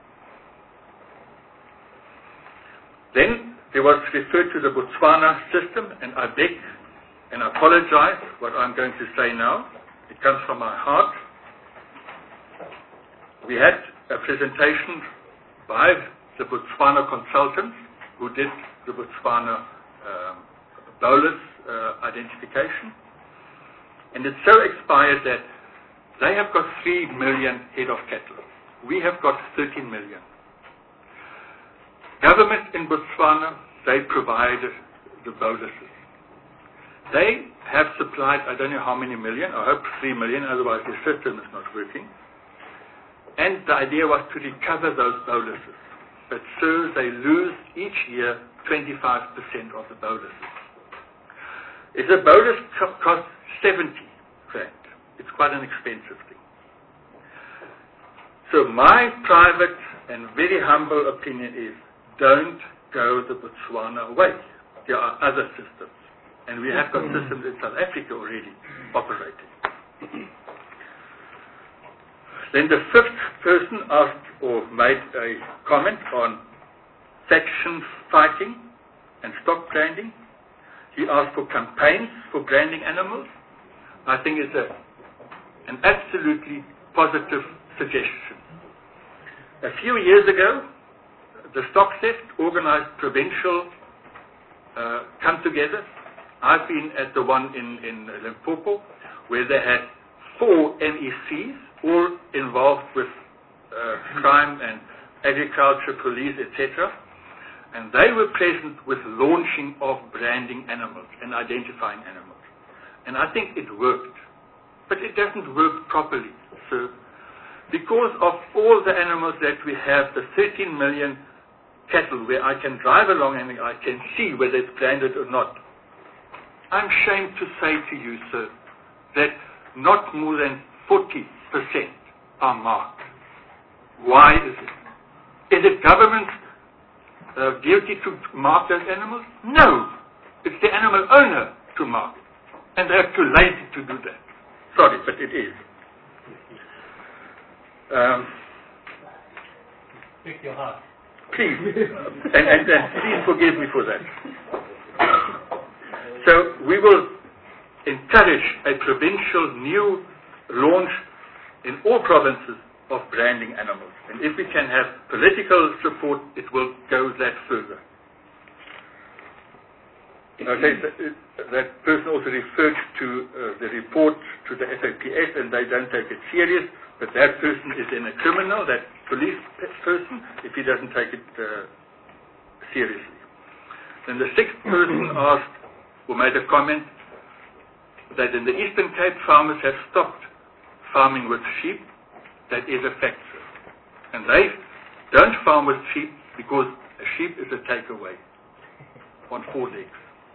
Then there was referred to the Botswana system, and I beg and apologize what I'm going to say now. It comes from my heart. We had a presentation by the Botswana consultants who did the Botswana bolus identification. And it's so expired that they have got 3 million head of cattle. We have got 13 million. Government in Botswana, they provided the boluses. They have supplied, I don't know how many million, I hope 3 million, otherwise the system is not working. And the idea was to recover those boluses. But so they lose each year 25% of the boluses. If the bolus costs 70 rand, it's quite an expensive thing. So my private and very humble opinion is, don't go the Botswana way. There are other systems. And we have got systems in South Africa already operating. Then the 5th person asked or made a comment on faction fighting and stock branding. He asked for campaigns for branding animals. I think it's an absolutely positive suggestion. A few years ago, the stock theft organized provincial come together. I've been at the one in Limpopo where they had 4 MECs all involved with crime and agriculture, police, etc. And they were present with launching of branding animals and identifying animals. And I think it worked. But it doesn't work properly, sir. Because of all the animals that we have, the 13 million cattle where I can drive along and I can see whether it's branded or not, I'm ashamed to say to you, sir, that not more than 40% are marked. Why is it? Is it government's duty to mark those animals? No. It's the animal owner to mark. And they're too lazy to do that. Sorry, but it is. Speak your heart. Please. and please forgive me for that. So we will encourage a provincial new launch in all provinces of branding animals. And if we can have political support, it will go that further. Okay, that person also referred to the report to the SAPS, and they don't take it serious, but that person is then a criminal, that police person, if he doesn't take it seriously. Then the sixth person asked, or made a comment, that in the Eastern Cape, farmers have stopped farming with sheep. That is a fact, sir. And they don't farm with sheep because a sheep is a takeaway on 4 legs.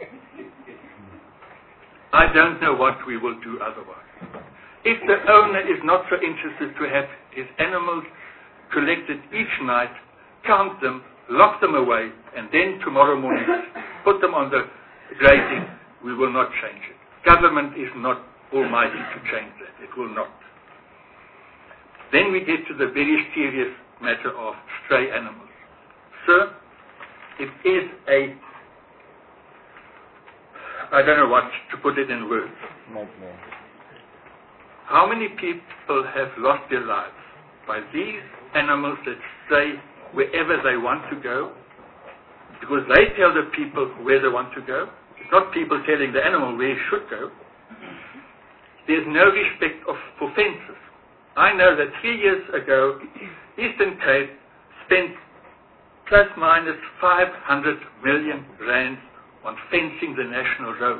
I don't know what we will do otherwise. If the owner is not so interested to have his animals collected each night, count them, lock them away, and then tomorrow morning put them on the grazing, we will not change it. Government is not almighty to change that. It will not. Then we get to the very serious matter of stray animals. Sir, it is I don't know what to put it in words. How many people have lost their lives by these animals that stray wherever they want to go? Because they tell the people where they want to go. It's not people telling the animal where it should go. There's no respect for fences. I know that 3 years ago, Eastern Cape spent plus minus 500 million rands on fencing the national road.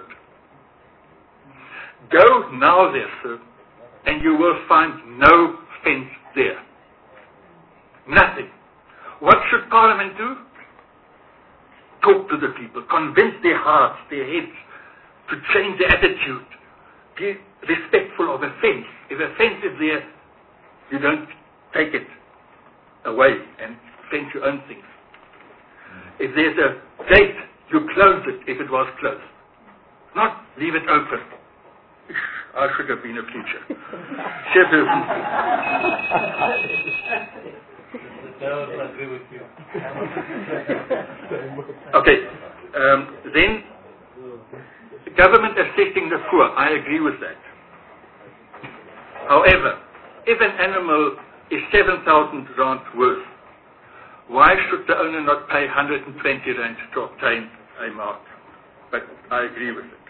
Go now there, sir, and you will find no fence there. Nothing. What should Parliament do? Talk to the people, convince their hearts, their heads, to change their attitude. Be respectful of a fence. If a fence is there, you don't take it away and fence your own things. If there's a gate, you close it if it was closed. Not leave it open. I should have been a preacher. Chairperson. I agree with you. Okay. Then, government assisting the poor. I agree with that. However, if an animal is 7,000 rand worth, why should the owner not pay 120 rand to obtain a mark? But I agree with it.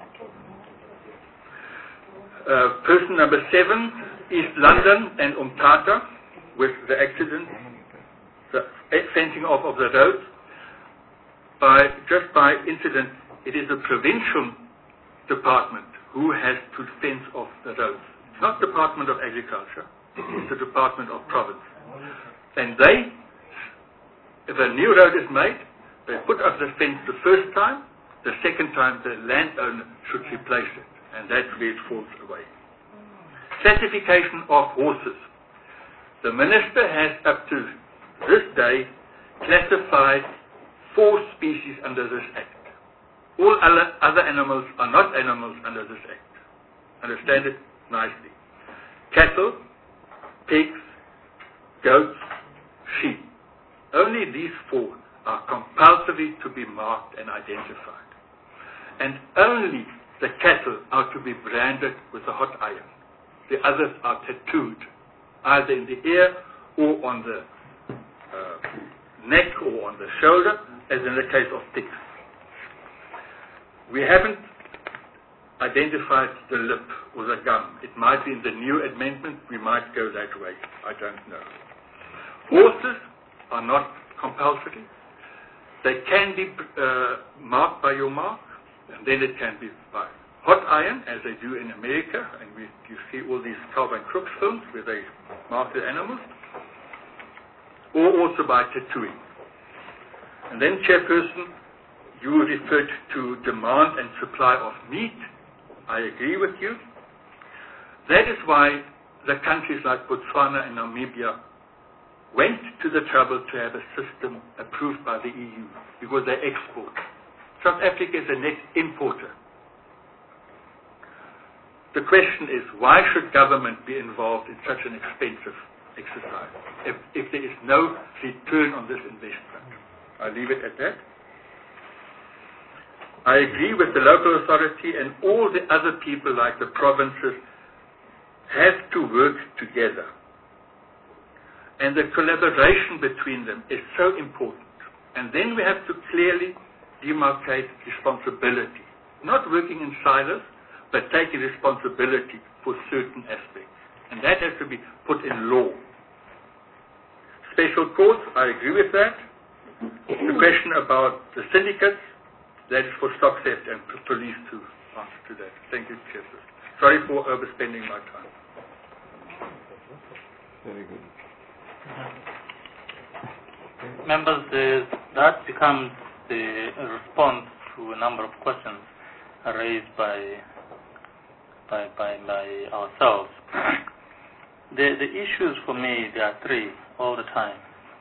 Person number 7, East London and Umtata, with the accident, the fencing off of the road. Just by incident, it is the provincial department who has to fence off the roads. It's not Department of Agriculture, it's the Department of Province. And if a new road is made, they put up the fence the first time, the second time the landowner should replace it. And that's where it falls away. Classification of horses. The minister has up to this day classified 4 species under this act. All other animals are not animals under this act. Understand it nicely. Cattle, pigs, goats, sheep. Only these 4 are compulsory to be marked and identified. And only the cattle are to be branded with a hot iron. The others are tattooed, either in the ear or on the neck or on the shoulder, as in the case of pigs. We haven't identified the lip or the gum. It might be in the new amendment, we might go that way. I don't know. Horses are not compulsory. They can be marked by your mark, and then it can be by hot iron, as they do in America, and you see all these Calvin Crooks films where they mark the animals, or also by tattooing. And then, Chairperson, you referred to demand and supply of meat. I agree with you. That is why the countries like Botswana and Namibia went to the trouble to have a system approved by the EU, because they export. South Africa is a net importer. The question is, why should government be involved in such an expensive exercise if there is no return on this investment? I'll leave it at that. I agree with the local authority and all the other people, like the provinces, have to work together. And the collaboration between them is so important. And then we have to clearly demarcate responsibility. Not working in silos, but taking responsibility for certain aspects. And that has to be put in law. Special courts, I agree with that. The question about the syndicates, that is for stock theft and police to answer to that. Thank you, Chairperson. Sorry for overspending my time. Very good. Members, that becomes the response to a number of questions raised by ourselves. The issues for me, there are three all the time.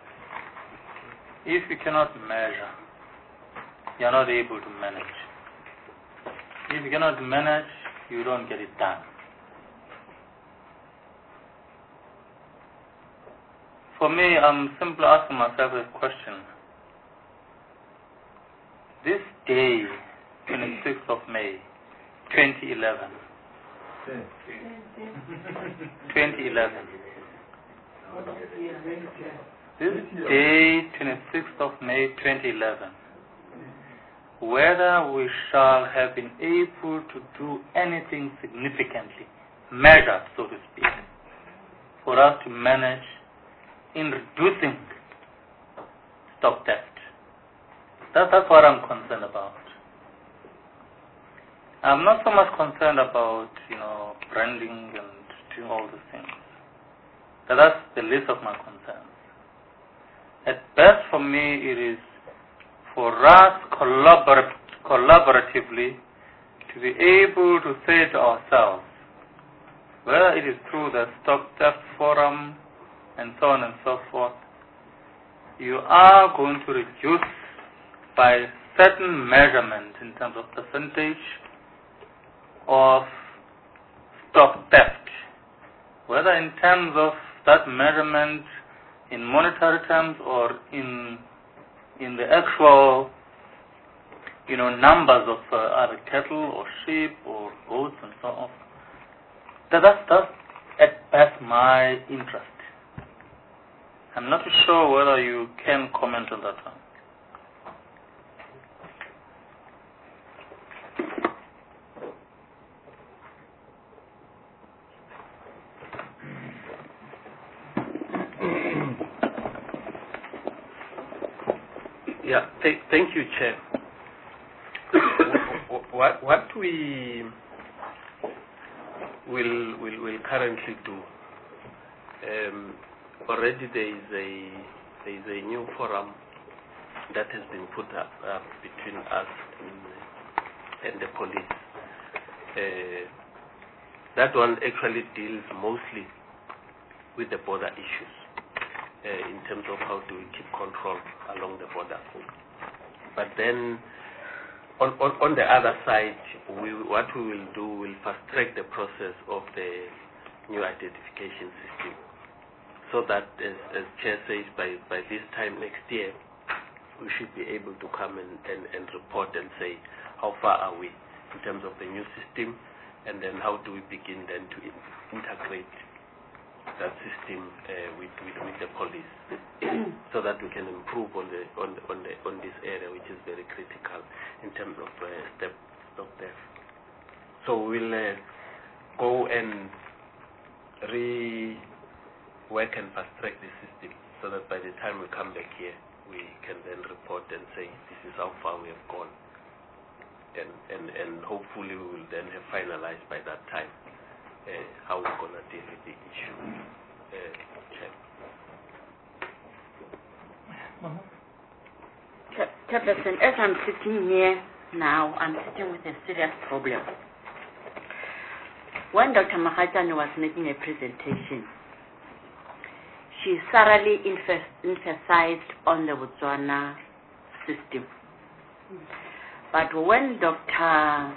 If you cannot measure, you are not able to manage. If you cannot manage, you don't get it done. For me, I'm simply asking myself a question. This day, 26th of May, 2011. 2011. This day, 26th of May, 2011. Whether we shall have been able to do anything significantly, measure, so to speak, for us to manage in reducing stock theft. That's what I'm concerned about. I'm not so much concerned about, branding and doing all these things. That's the least of my concerns. At best for me, it is for us collaboratively to be able to say to ourselves, whether it is through the Stock Theft Forum and so on and so forth, you are going to reduce by certain measurement in terms of percentage of stock theft, whether in terms of that measurement in monetary terms or in the actual, numbers of either cattle or sheep or goats and so on. That's at best my interest. I'm not sure whether you can comment on that one. Yeah, thank you, Chair. What we will currently do, already there is a new forum that has been put up between us and the police. That one actually deals mostly with the border issues. In terms of how do we keep control along the border. But then, on the other side, what we will do, we'll fast-track the process of the new identification system, so that, as Chair says, by this time next year, we should be able to come and report and say how far are we in terms of the new system, and then how do we begin then to integrate that system with the police, so that we can improve on this area, which is very critical in terms of stock theft. So we'll go and rework and fast track the system, so that by the time we come back here, we can then report and say this is how far we have gone, and hopefully we will then have finalized by that time how we're going to deal with the issue. Chairperson, as I'm sitting here now, I'm sitting with a serious problem. When Dr. Mahachane was making a presentation, she thoroughly emphasized on the Botswana system. But when Dr.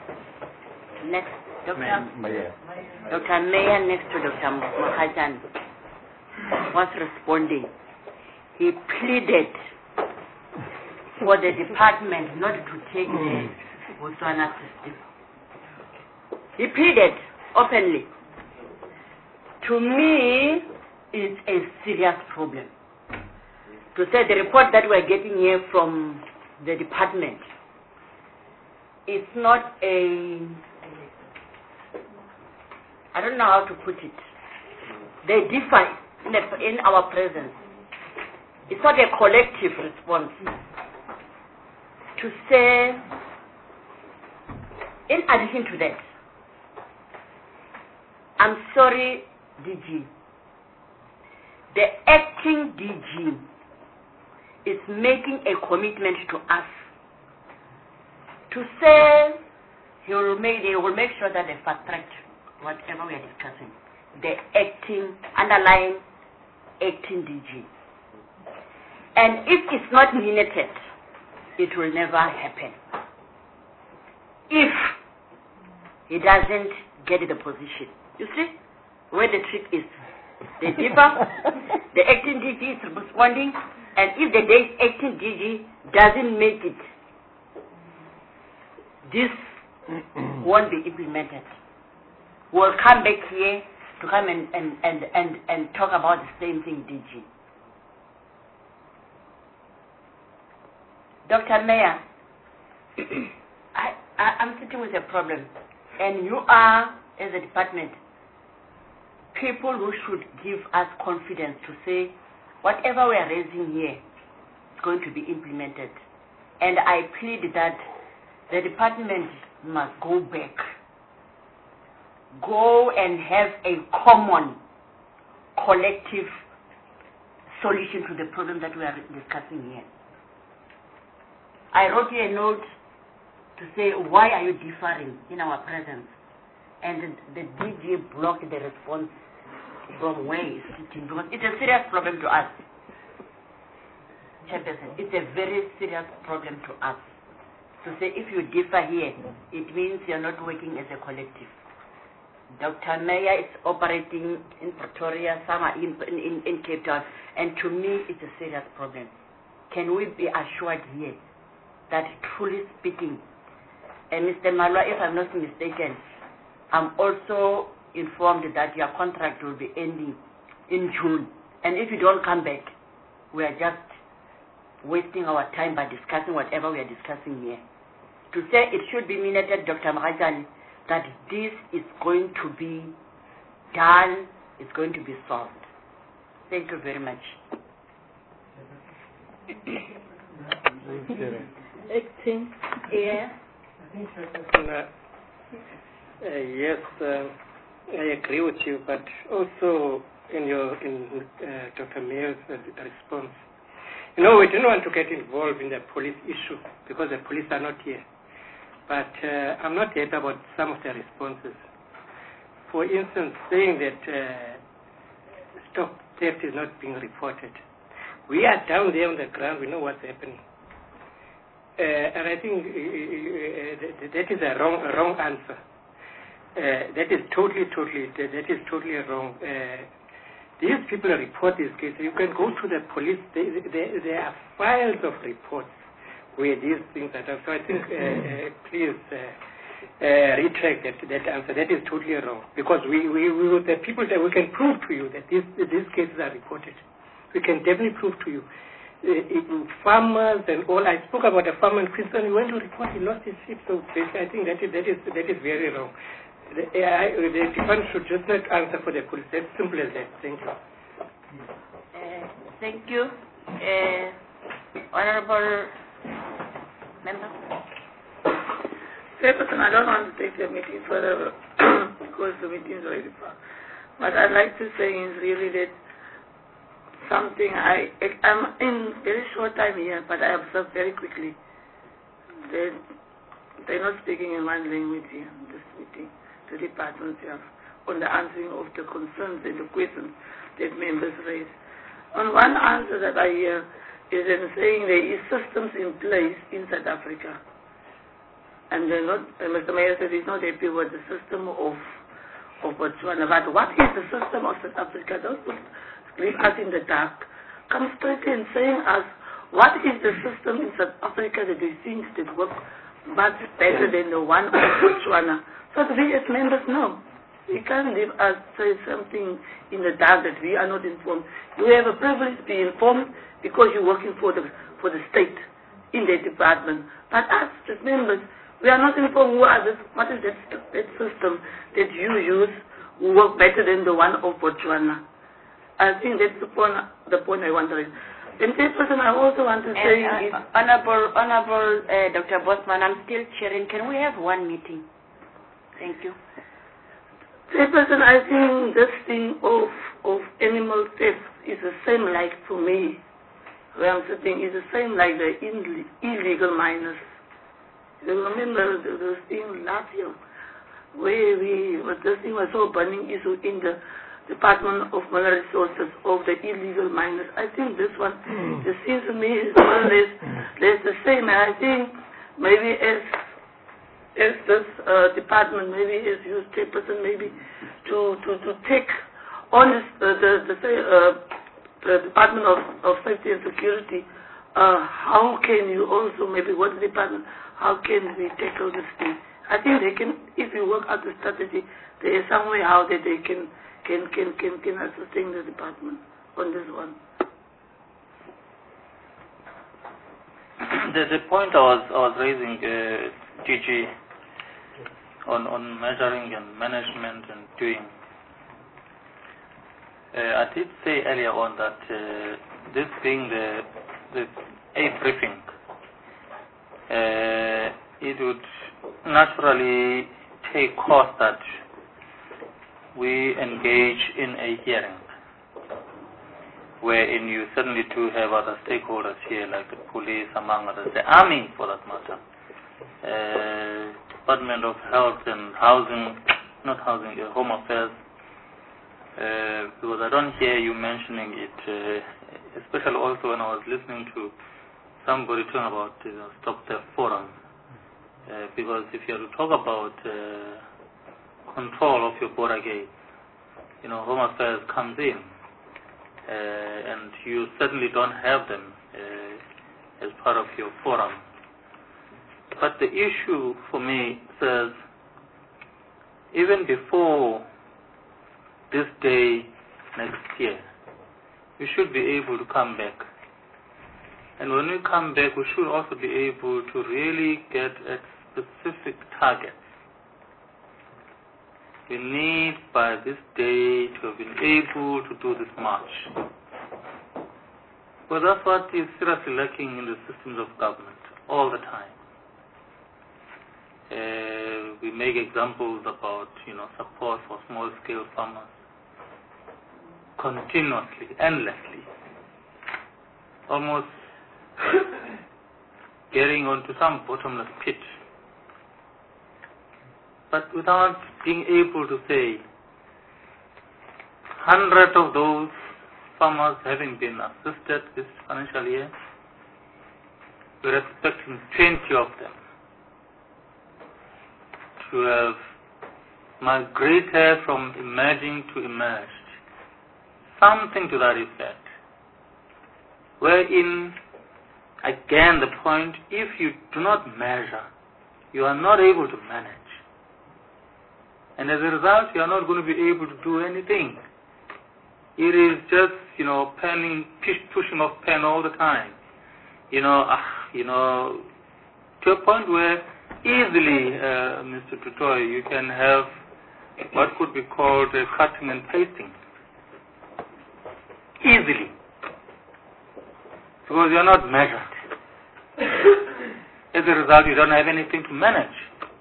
Meyer next to Dr. Mahachane was responding, he pleaded for the department not to take the Botswana system. He pleaded openly. To me, it's a serious problem. To say the report that we're getting here from the department, it's not a, I don't know how to put it. They differ in our presence. It's not a collective response. To say, in addition to that, I'm sorry, DG. The acting DG is making a commitment to us to say he will make sure that they fast track whatever we are discussing. The underlying acting DG. And if it's not minuted, it will never happen. If he doesn't get the position. You see where the trick is. They differ. The acting DG is responding, and if the acting DG doesn't make it, this won't be implemented. We'll come back here to come and talk about the same thing, DG. Dr. Meyer, I'm sitting with a problem, and you are, as a department, people who should give us confidence to say whatever we are raising here is going to be implemented. And I plead that the department must go back, go and have a common, collective solution to the problem that we are discussing here. I wrote you a note to say, why are you differing in our presence? And the DG blocked the response from where he's sitting, because it's a serious problem to us. Chairperson, it's a very serious problem to us. To say if you differ here, it means you're not working as a collective. Dr. Meyer is operating in Pretoria, some are in Cape Town, and to me it's a serious problem. Can we be assured here that, truly speaking, and Mr. Malwa, if I'm not mistaken, I'm also informed that your contract will be ending in June. And if you don't come back, we are just wasting our time by discussing whatever we are discussing here. To say it should be minuted, Dr. Mahachane, that this is going to be done, it's going to be solved. Thank you very much. Acting. Yeah. Yes, I agree with you, but also in Dr. Meyer's response, we don't want to get involved in the police issue because the police are not here. But I'm not happy about some of the responses. For instance, saying that stock theft is not being reported. We are down there on the ground. We know what's happening. And I think that is a wrong answer. That is totally wrong. These people report these cases. You can go to the police. There are files of reports where these things are done. So I think, please retract that answer. That is totally wrong. Because we the people that we can prove to you that these cases are reported. We can definitely prove to you. Farmers and all. I spoke about a farmer in Queenstown. He went to report he lost his sheep. So I think that is very wrong. The department should just not answer for the police. As simple as that. Thank you. Thank you. Honorable Member. Chairperson, I don't want to take the meeting further because the meeting is already far. What I'd like to say is really that something I'm in very short time here, but I observe very quickly that they're not speaking in one language here in this meeting. The departments have on the answering of the concerns and the questions that members raise. On one answer that I hear is in saying there is systems in place in South Africa. And Mr. Mayor said he's not happy with the system of Botswana. But what is the system of South Africa? Don't leave us in the dark. Come straight in saying us, what is the system in South Africa that they think that works much better than the one of Botswana? So that we as members know. You can't leave us say something in the dark that we are not informed. You have a privilege to be informed because you're working for the state in the department. But us as members, we are not informed what is that system that you use who work better than the one of Botswana. I think that's the point I want to raise. And this person I also want to say is... Honorable Dr. Bosman, I'm still chairing. Can we have one meeting? Thank you. Chairperson, I think this thing of animal theft is the same like for me, where I'm sitting, is the same like the illegal miners. You remember those things last year, where this thing was so burning issue in the Department of Mineral Resources of the illegal miners. I think this one, it seems to me, is more or less the same. And I think maybe as this department, maybe as you chairperson, maybe to take on the Department of Safety and Security, how can you also, maybe what department, how can we tackle this thing? I think they can, if you work out the strategy, there is some way how that they can sustain the department on this one. The point I was raising, DG, on measuring and management and doing, I did say earlier on that this being the A briefing, it would naturally take course that we engage in a hearing, wherein you certainly do have other stakeholders here, like the police, among others, the army for that matter, Department of Health and Home Affairs, because I don't hear you mentioning it, especially also when I was listening to somebody talking about Stop Theft Forum, because if you have to talk about control of your border gates, Home Affairs comes in, and you certainly don't have them as part of your forum. But the issue for me says, even before this day next year, we should be able to come back. And when we come back, we should also be able to really get at specific targets. We need by this day to have been able to do this march. Well, that's what is seriously lacking in the systems of government all the time. We make examples about, support for small-scale farmers continuously, endlessly, almost getting onto some bottomless pit. But without being able to say 100 of those farmers having been assisted this financial year, we're expecting 20 of them to have migrated from emerging to emerged. Something to that effect. Wherein, again, the point, if you do not measure, you are not able to manage. And as a result, you are not going to be able to do anything. It is just, pushing off pen all the time. To a point where easily, Mr. Tutoy, you can have what could be called cutting and pasting. Easily. Because you are not measured. As a result, you don't have anything to manage.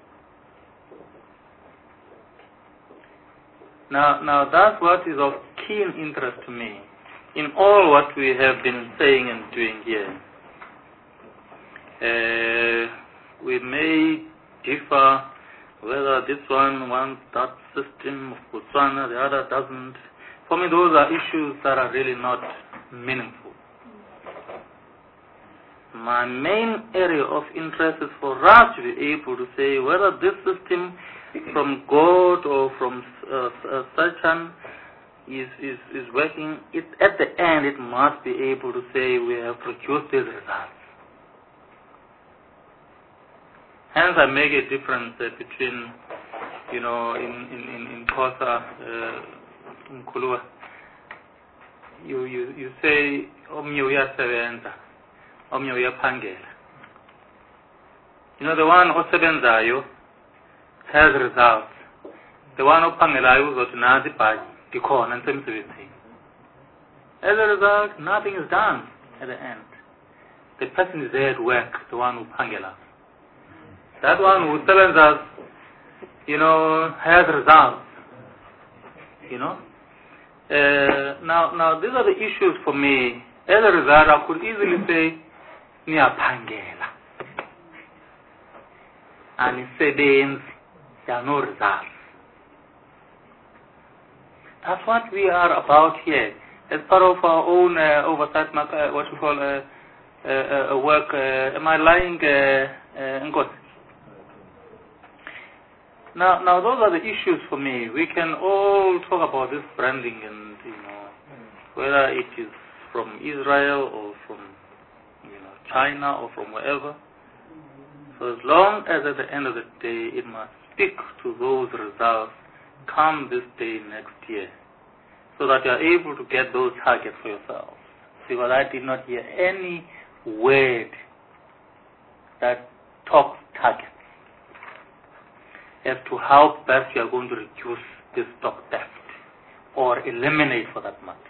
Now that's what is of keen interest to me in all what we have been saying and doing here. We may differ whether this one wants that system of Botswana, the other doesn't. For me, those are issues that are really not meaningful. My main area of interest is for us to be able to say whether this system from God or from Satan is working. At the end, it must be able to say we have produced these results. Hence, I make a difference between, in Xhosa, in Kulua, you say, omnye uyasebenza, omnye uyaphangela. The one osebenzayo has results. The one ophangelayo uzothi nazi ibhaji ndikhona nisemsebenzini. As a result, nothing is done at the end. The person is there at work, the one who phangela. That one who sebenza, has results. Now these are the issues for me. As a result, I could easily say, niyaphangela. Anisebenzi, there are no results. That's what we are about here. As part of our own oversight, what we call work. Am I lying, Ngozi? Now those are the issues for me. We can all talk about this branding and, whether it is from Israel or from, China or from wherever. So as long as at the end of the day it must stick to those results come this day next year, so that you are able to get those targets for yourselves. Because I did not hear any word that talks targets as to how best you are going to reduce this stock theft or eliminate, for that matter.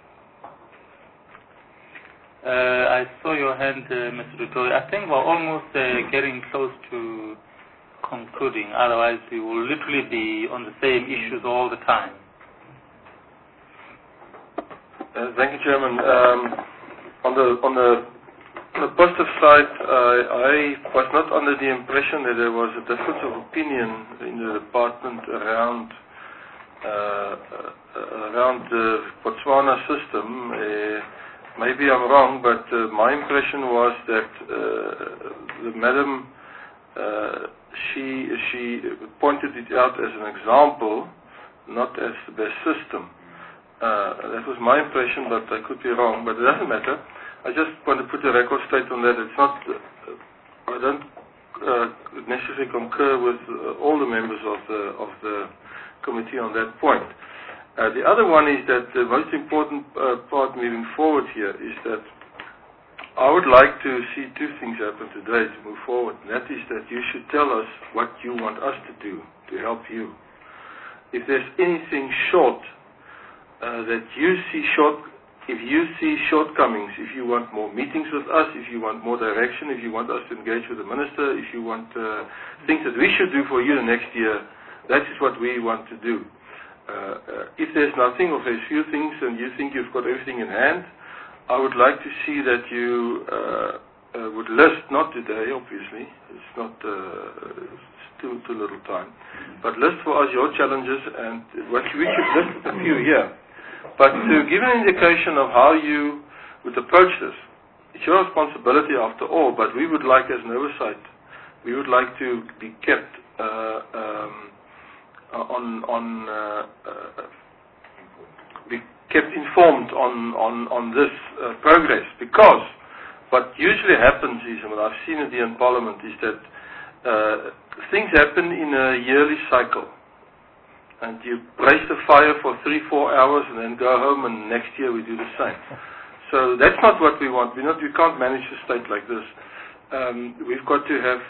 I saw your hand, Mr. Dutoy. I think we're almost getting close to concluding. Otherwise, we will literally be on the same issues all the time. Thank you, Chairman. On the positive side, I was not under the impression that there was a difference of opinion in the department around the Botswana system. Maybe I'm wrong, but my impression was that the madam she pointed it out as an example, not as the best system. That was my impression, but I could be wrong. But it doesn't matter. I just want to put a record straight on that. It's not. I don't necessarily concur with all the members of the committee on that point. The other one is that the most important part moving forward here is that I would like to see two things happen today to move forward. And that is that you should tell us what you want us to do to help you. If there's anything short that you see if you see shortcomings, if you want more meetings with us, if you want more direction, if you want us to engage with the minister, if you want things that we should do for you the next year, that is what we want to do. If there's nothing or there's few things and you think you've got everything in hand, I would like to see that you would list, not today obviously, it's not too little time, but list for us your challenges and what we should list a few here. But to give an indication of how you would approach this, it's your responsibility after all, but we would like as an oversight, we would like to be kept be kept informed on this progress, because what usually happens is, and what I've seen at the UN Parliament, is that things happen in a yearly cycle. And you brace the fire for 3-4 hours and then go home, and next year we do the same. So that's not what we want. We can't manage the state like this. We've got to have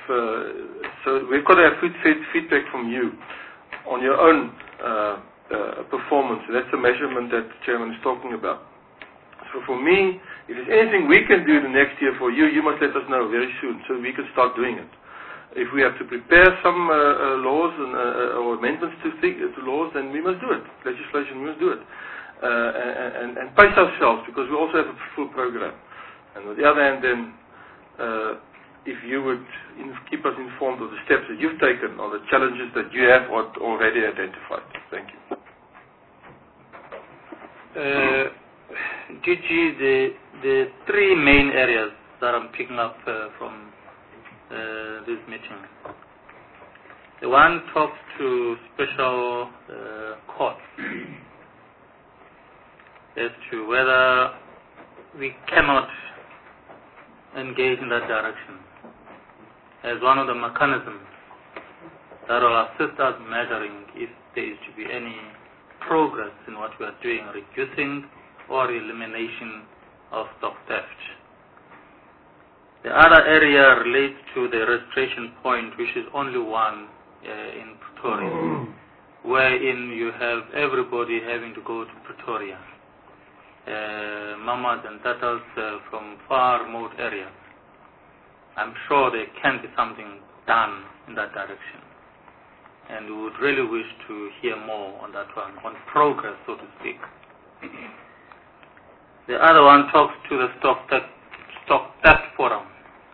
feedback from you on your own performance. That's the measurement that the chairman is talking about. So for me, if there's anything we can do the next year for you, you must let us know very soon so we can start doing it. If we have to prepare some laws or amendments to laws, then we must do it. Legislation, we must do it. And pace ourselves, because we also have a full program. And on the other hand, then if you would keep us informed of the steps that you've taken or the challenges that you have already identified. Thank you. DG, the three main areas that I'm picking up from this meeting. The one talks to special courts as to whether we cannot engage in that direction as one of the mechanisms that will assist us measuring if there is to be any progress in what we are doing, reducing or elimination of stock theft. The other area relates to the registration point, which is only one in Pretoria, wherein you have everybody having to go to Pretoria, mamas and tatas from far remote areas. I'm sure there can be something done in that direction. And we would really wish to hear more on that one, on progress, so to speak. The other one talks to the Stock Theft Forum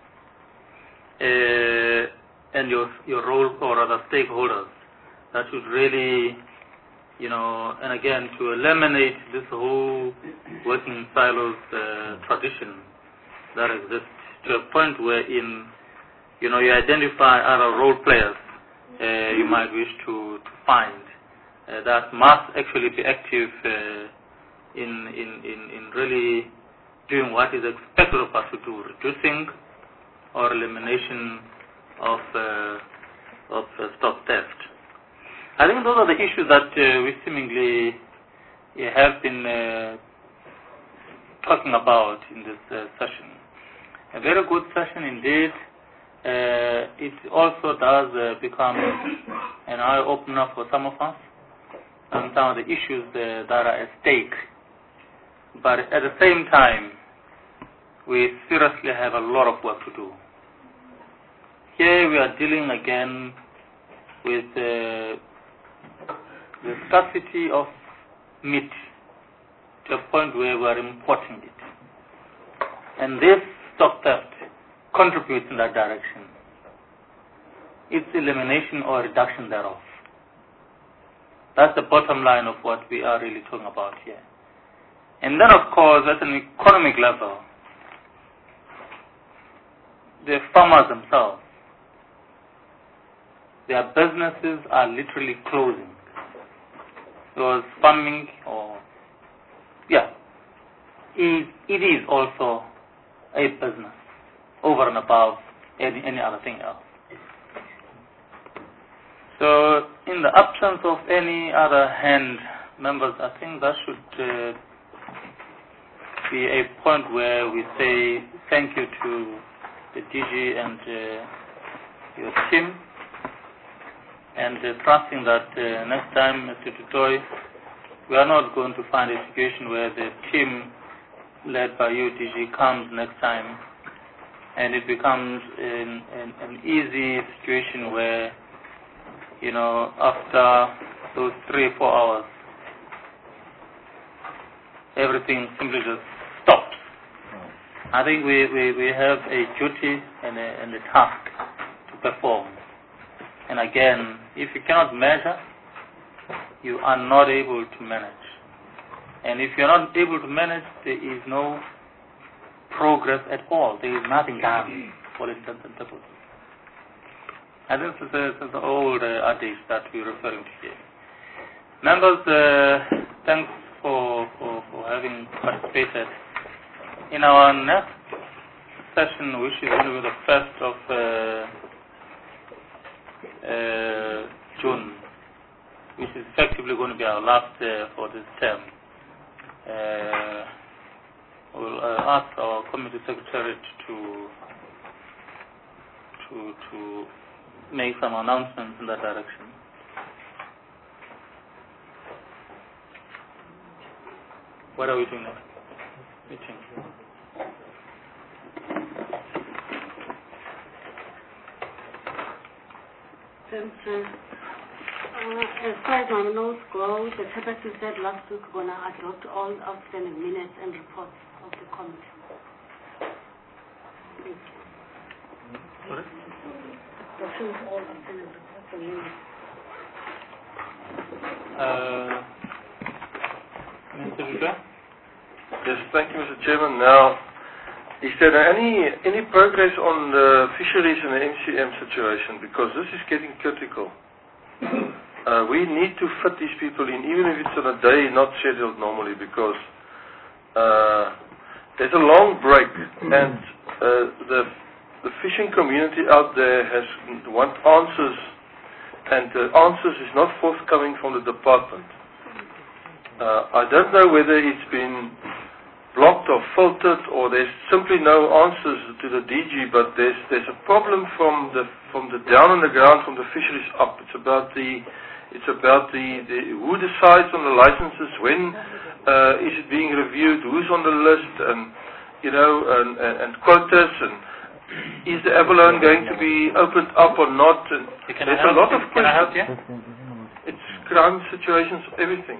and your role or other stakeholders that should really, and again, to eliminate this whole working in silos tradition that exists to a point wherein, you identify other role players you might wish to find that must actually be active in really doing what is expected of us to do, reducing or elimination of stock theft. I think those are the issues that we seemingly have been talking about in this session. A very good session indeed. It also does become an eye-opener for some of us on some of the issues that are at stake. But at the same time, we seriously have a lot of work to do. Here we are dealing again with the scarcity of meat to a point where we are importing it. And this stock theft contributes in that direction. Its elimination or reduction thereof. That's the bottom line of what we are really talking about here. And then, of course, at an economic level, the farmers themselves, their businesses are literally closing. Because farming, it is also a business over and above any other thing else. So, in the absence of any other hand, members, I think that should be a point where we say thank you to the DG and your team, and trusting that next time, Mr. Tutoy, we are not going to find a situation where the team led by you, DG, comes next time and it becomes an easy situation where, after those 3-4 hours, everything simply just stops. I think we have a duty and a task to perform. And again, if you cannot measure, you are not able to manage. And if you're not able to manage, there is no progress at all. There is nothing done for intents and purposes. And this is the old adage that we're referring to here. Members, thanks for having participated. In our next session, which is going to be the 1st of June, which is effectively going to be our last for this term, we'll ask our committee secretary to make some announcements in that direction. What are we doing next? Meeting. Thank you. As far as my notes go, the Chairperson said last week we're going to adopt all outstanding minutes and reports of the committee. Thank you. Sorry? Mr. Dutra? Yes, thank you, Mr. Chairman. Now, is there any progress on the fisheries and the MCM situation? Because this is getting critical. We need to fit these people in, even if it's on a day not scheduled normally, because there's a long break, and the fishing community out there want answers, and the answers is not forthcoming from the department. I don't know whether it's been blocked or filtered, or there's simply no answers to the DG, but there's a problem from the down on the ground, from the fisheries up. It's about the who decides on the licenses, when is it being reviewed, who's on the list, and and quotas, and is the abalone going to be opened up or not? And there's a lot of questions. It's crime situations, everything.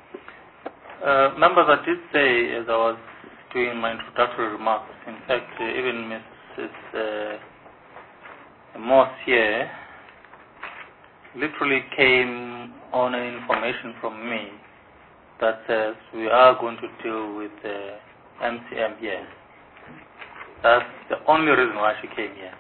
Members, I did say, as I was doing my introductory remarks, in fact, even Mrs. Moss here literally came on information from me that says we are going to deal with MCM here. That's the only reason why she came here.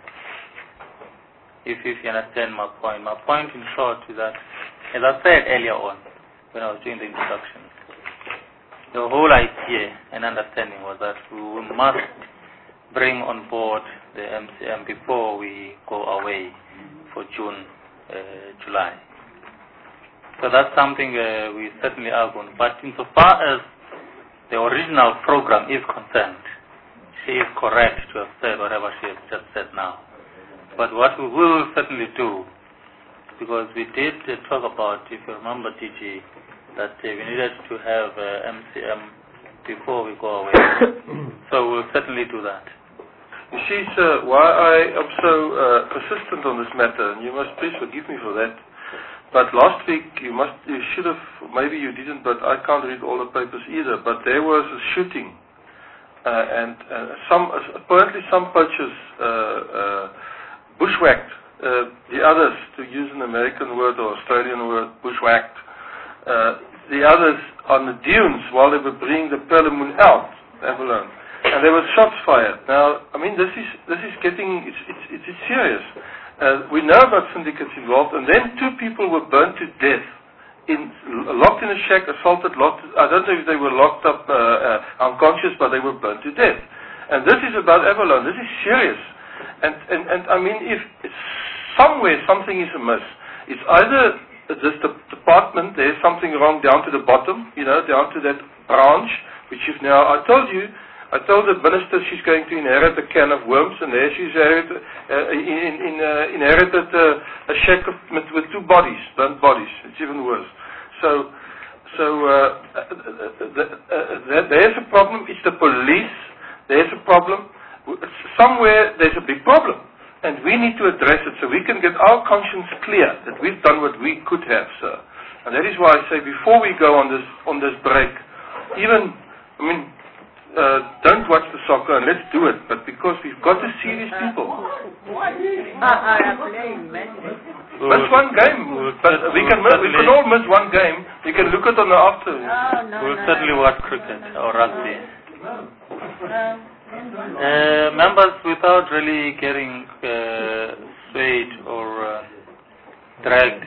If you understand my point. My point, in short, is that, as I said earlier on when I was doing the introduction, the whole idea and understanding was that we must bring on board the MCM before we go away for June, July. So that's something we certainly are going to. But insofar as the original program is concerned, she is correct to have said whatever she has just said now. But what we will certainly do, because we did talk about, if you remember, DG, that we needed to have MCM before we go away. So we'll certainly do that. You see, sir, why I am so persistent on this matter, and you must please forgive me for that, but last week you should have, maybe you didn't, but I can't read all the papers either, but there was a shooting, and apparently some poachers bushwhacked the others, to use an American word or Australian word, bushwhacked the others on the dunes while they were bringing the Perlemoen out, abalone, and there were shots fired. Now, I mean, this is getting, it's serious. We know about syndicates involved, and then 2 people were burnt to death, locked in a shack, assaulted, I don't know if they were locked up unconscious, but they were burnt to death. And this is about abalone. This is serious. And I mean, if somewhere something is amiss, it's either this department, there's something wrong down to the bottom, down to that branch, which is now, I told the minister she's going to inherit a can of worms, and there she's inherited a shack with 2 bodies, burnt bodies. It's even worse. So there's a problem. It's the police. There's a problem. Somewhere there's a big problem. And we need to address it so we can get our conscience clear that we've done what we could have, sir. And that is why I say before we go on this break, don't watch the soccer and let's do it, but because we've got to see these people. Miss one game, but we can all miss one game. We can look at it on the afternoon. We'll certainly watch cricket or rugby. Members, without really getting swayed or dragged,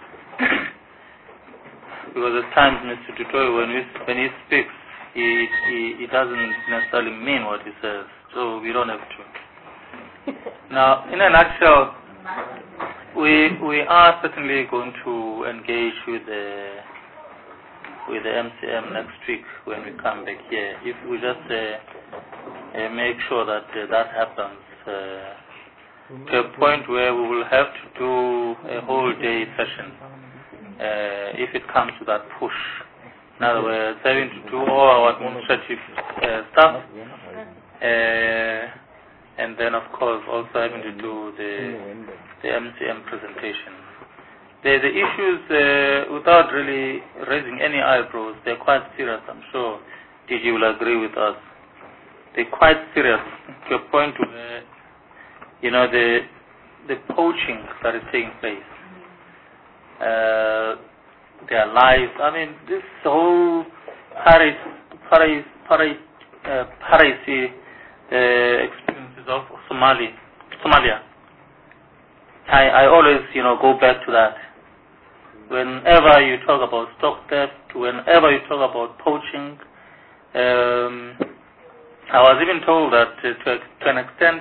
because at times Mr. Tutoy, when he speaks, he doesn't necessarily mean what he says, so we don't have to. Now, in a nutshell, we are certainly going to engage with the MCM next week when we come back here. If we just make sure that that happens to a point where we will have to do a whole day session if it comes to that push. In other words, having to do all our administrative stuff, and then of course also having to do the MCM presentation. The issues, without really raising any eyebrows, they're quite serious. I'm sure DG will agree with us. They're quite serious to a point where, the poaching that is taking place, their lives. I mean, this whole piracy experiences of Somalia. I always, go back to that. Whenever you talk about stock theft, whenever you talk about poaching, I was even told that to an extent,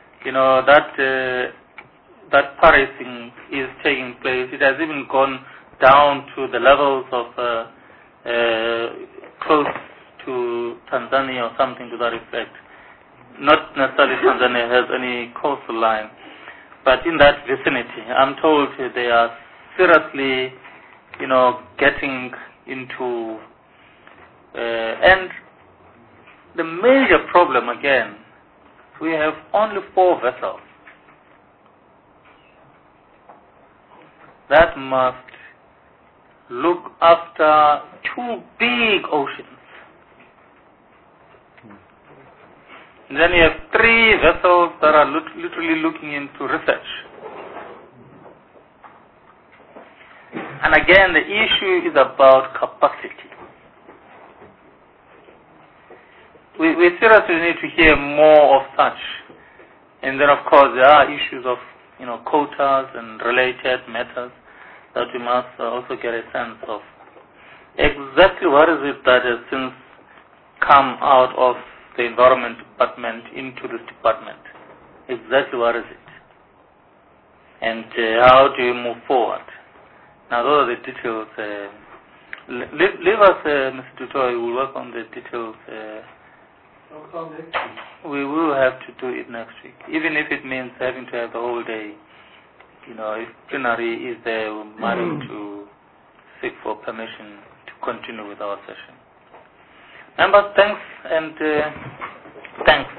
that piracy is taking place. It has even gone down to the levels of close to Tanzania or something to that effect. Not necessarily Tanzania has any coastal line, but in that vicinity, I'm told they are seriously, getting into, and the major problem again, we have only 4 vessels that must look after 2 big oceans. And then you have 3 vessels that are literally looking into research. And again, the issue is about capacity. We seriously need to hear more of such. And then, of course, there are issues of, quotas and related matters that we must also get a sense of. Exactly what is it that has since come out of the Environment Department into this department? Exactly what is it? And how do you move forward? Now, those are the details. Leave us, Mr. Tutor, we will work on the details. We will have to do it next week, even if it means having to have the whole day. If plenary is there, we might have to seek for permission to continue with our session. Members, thanks, and thanks.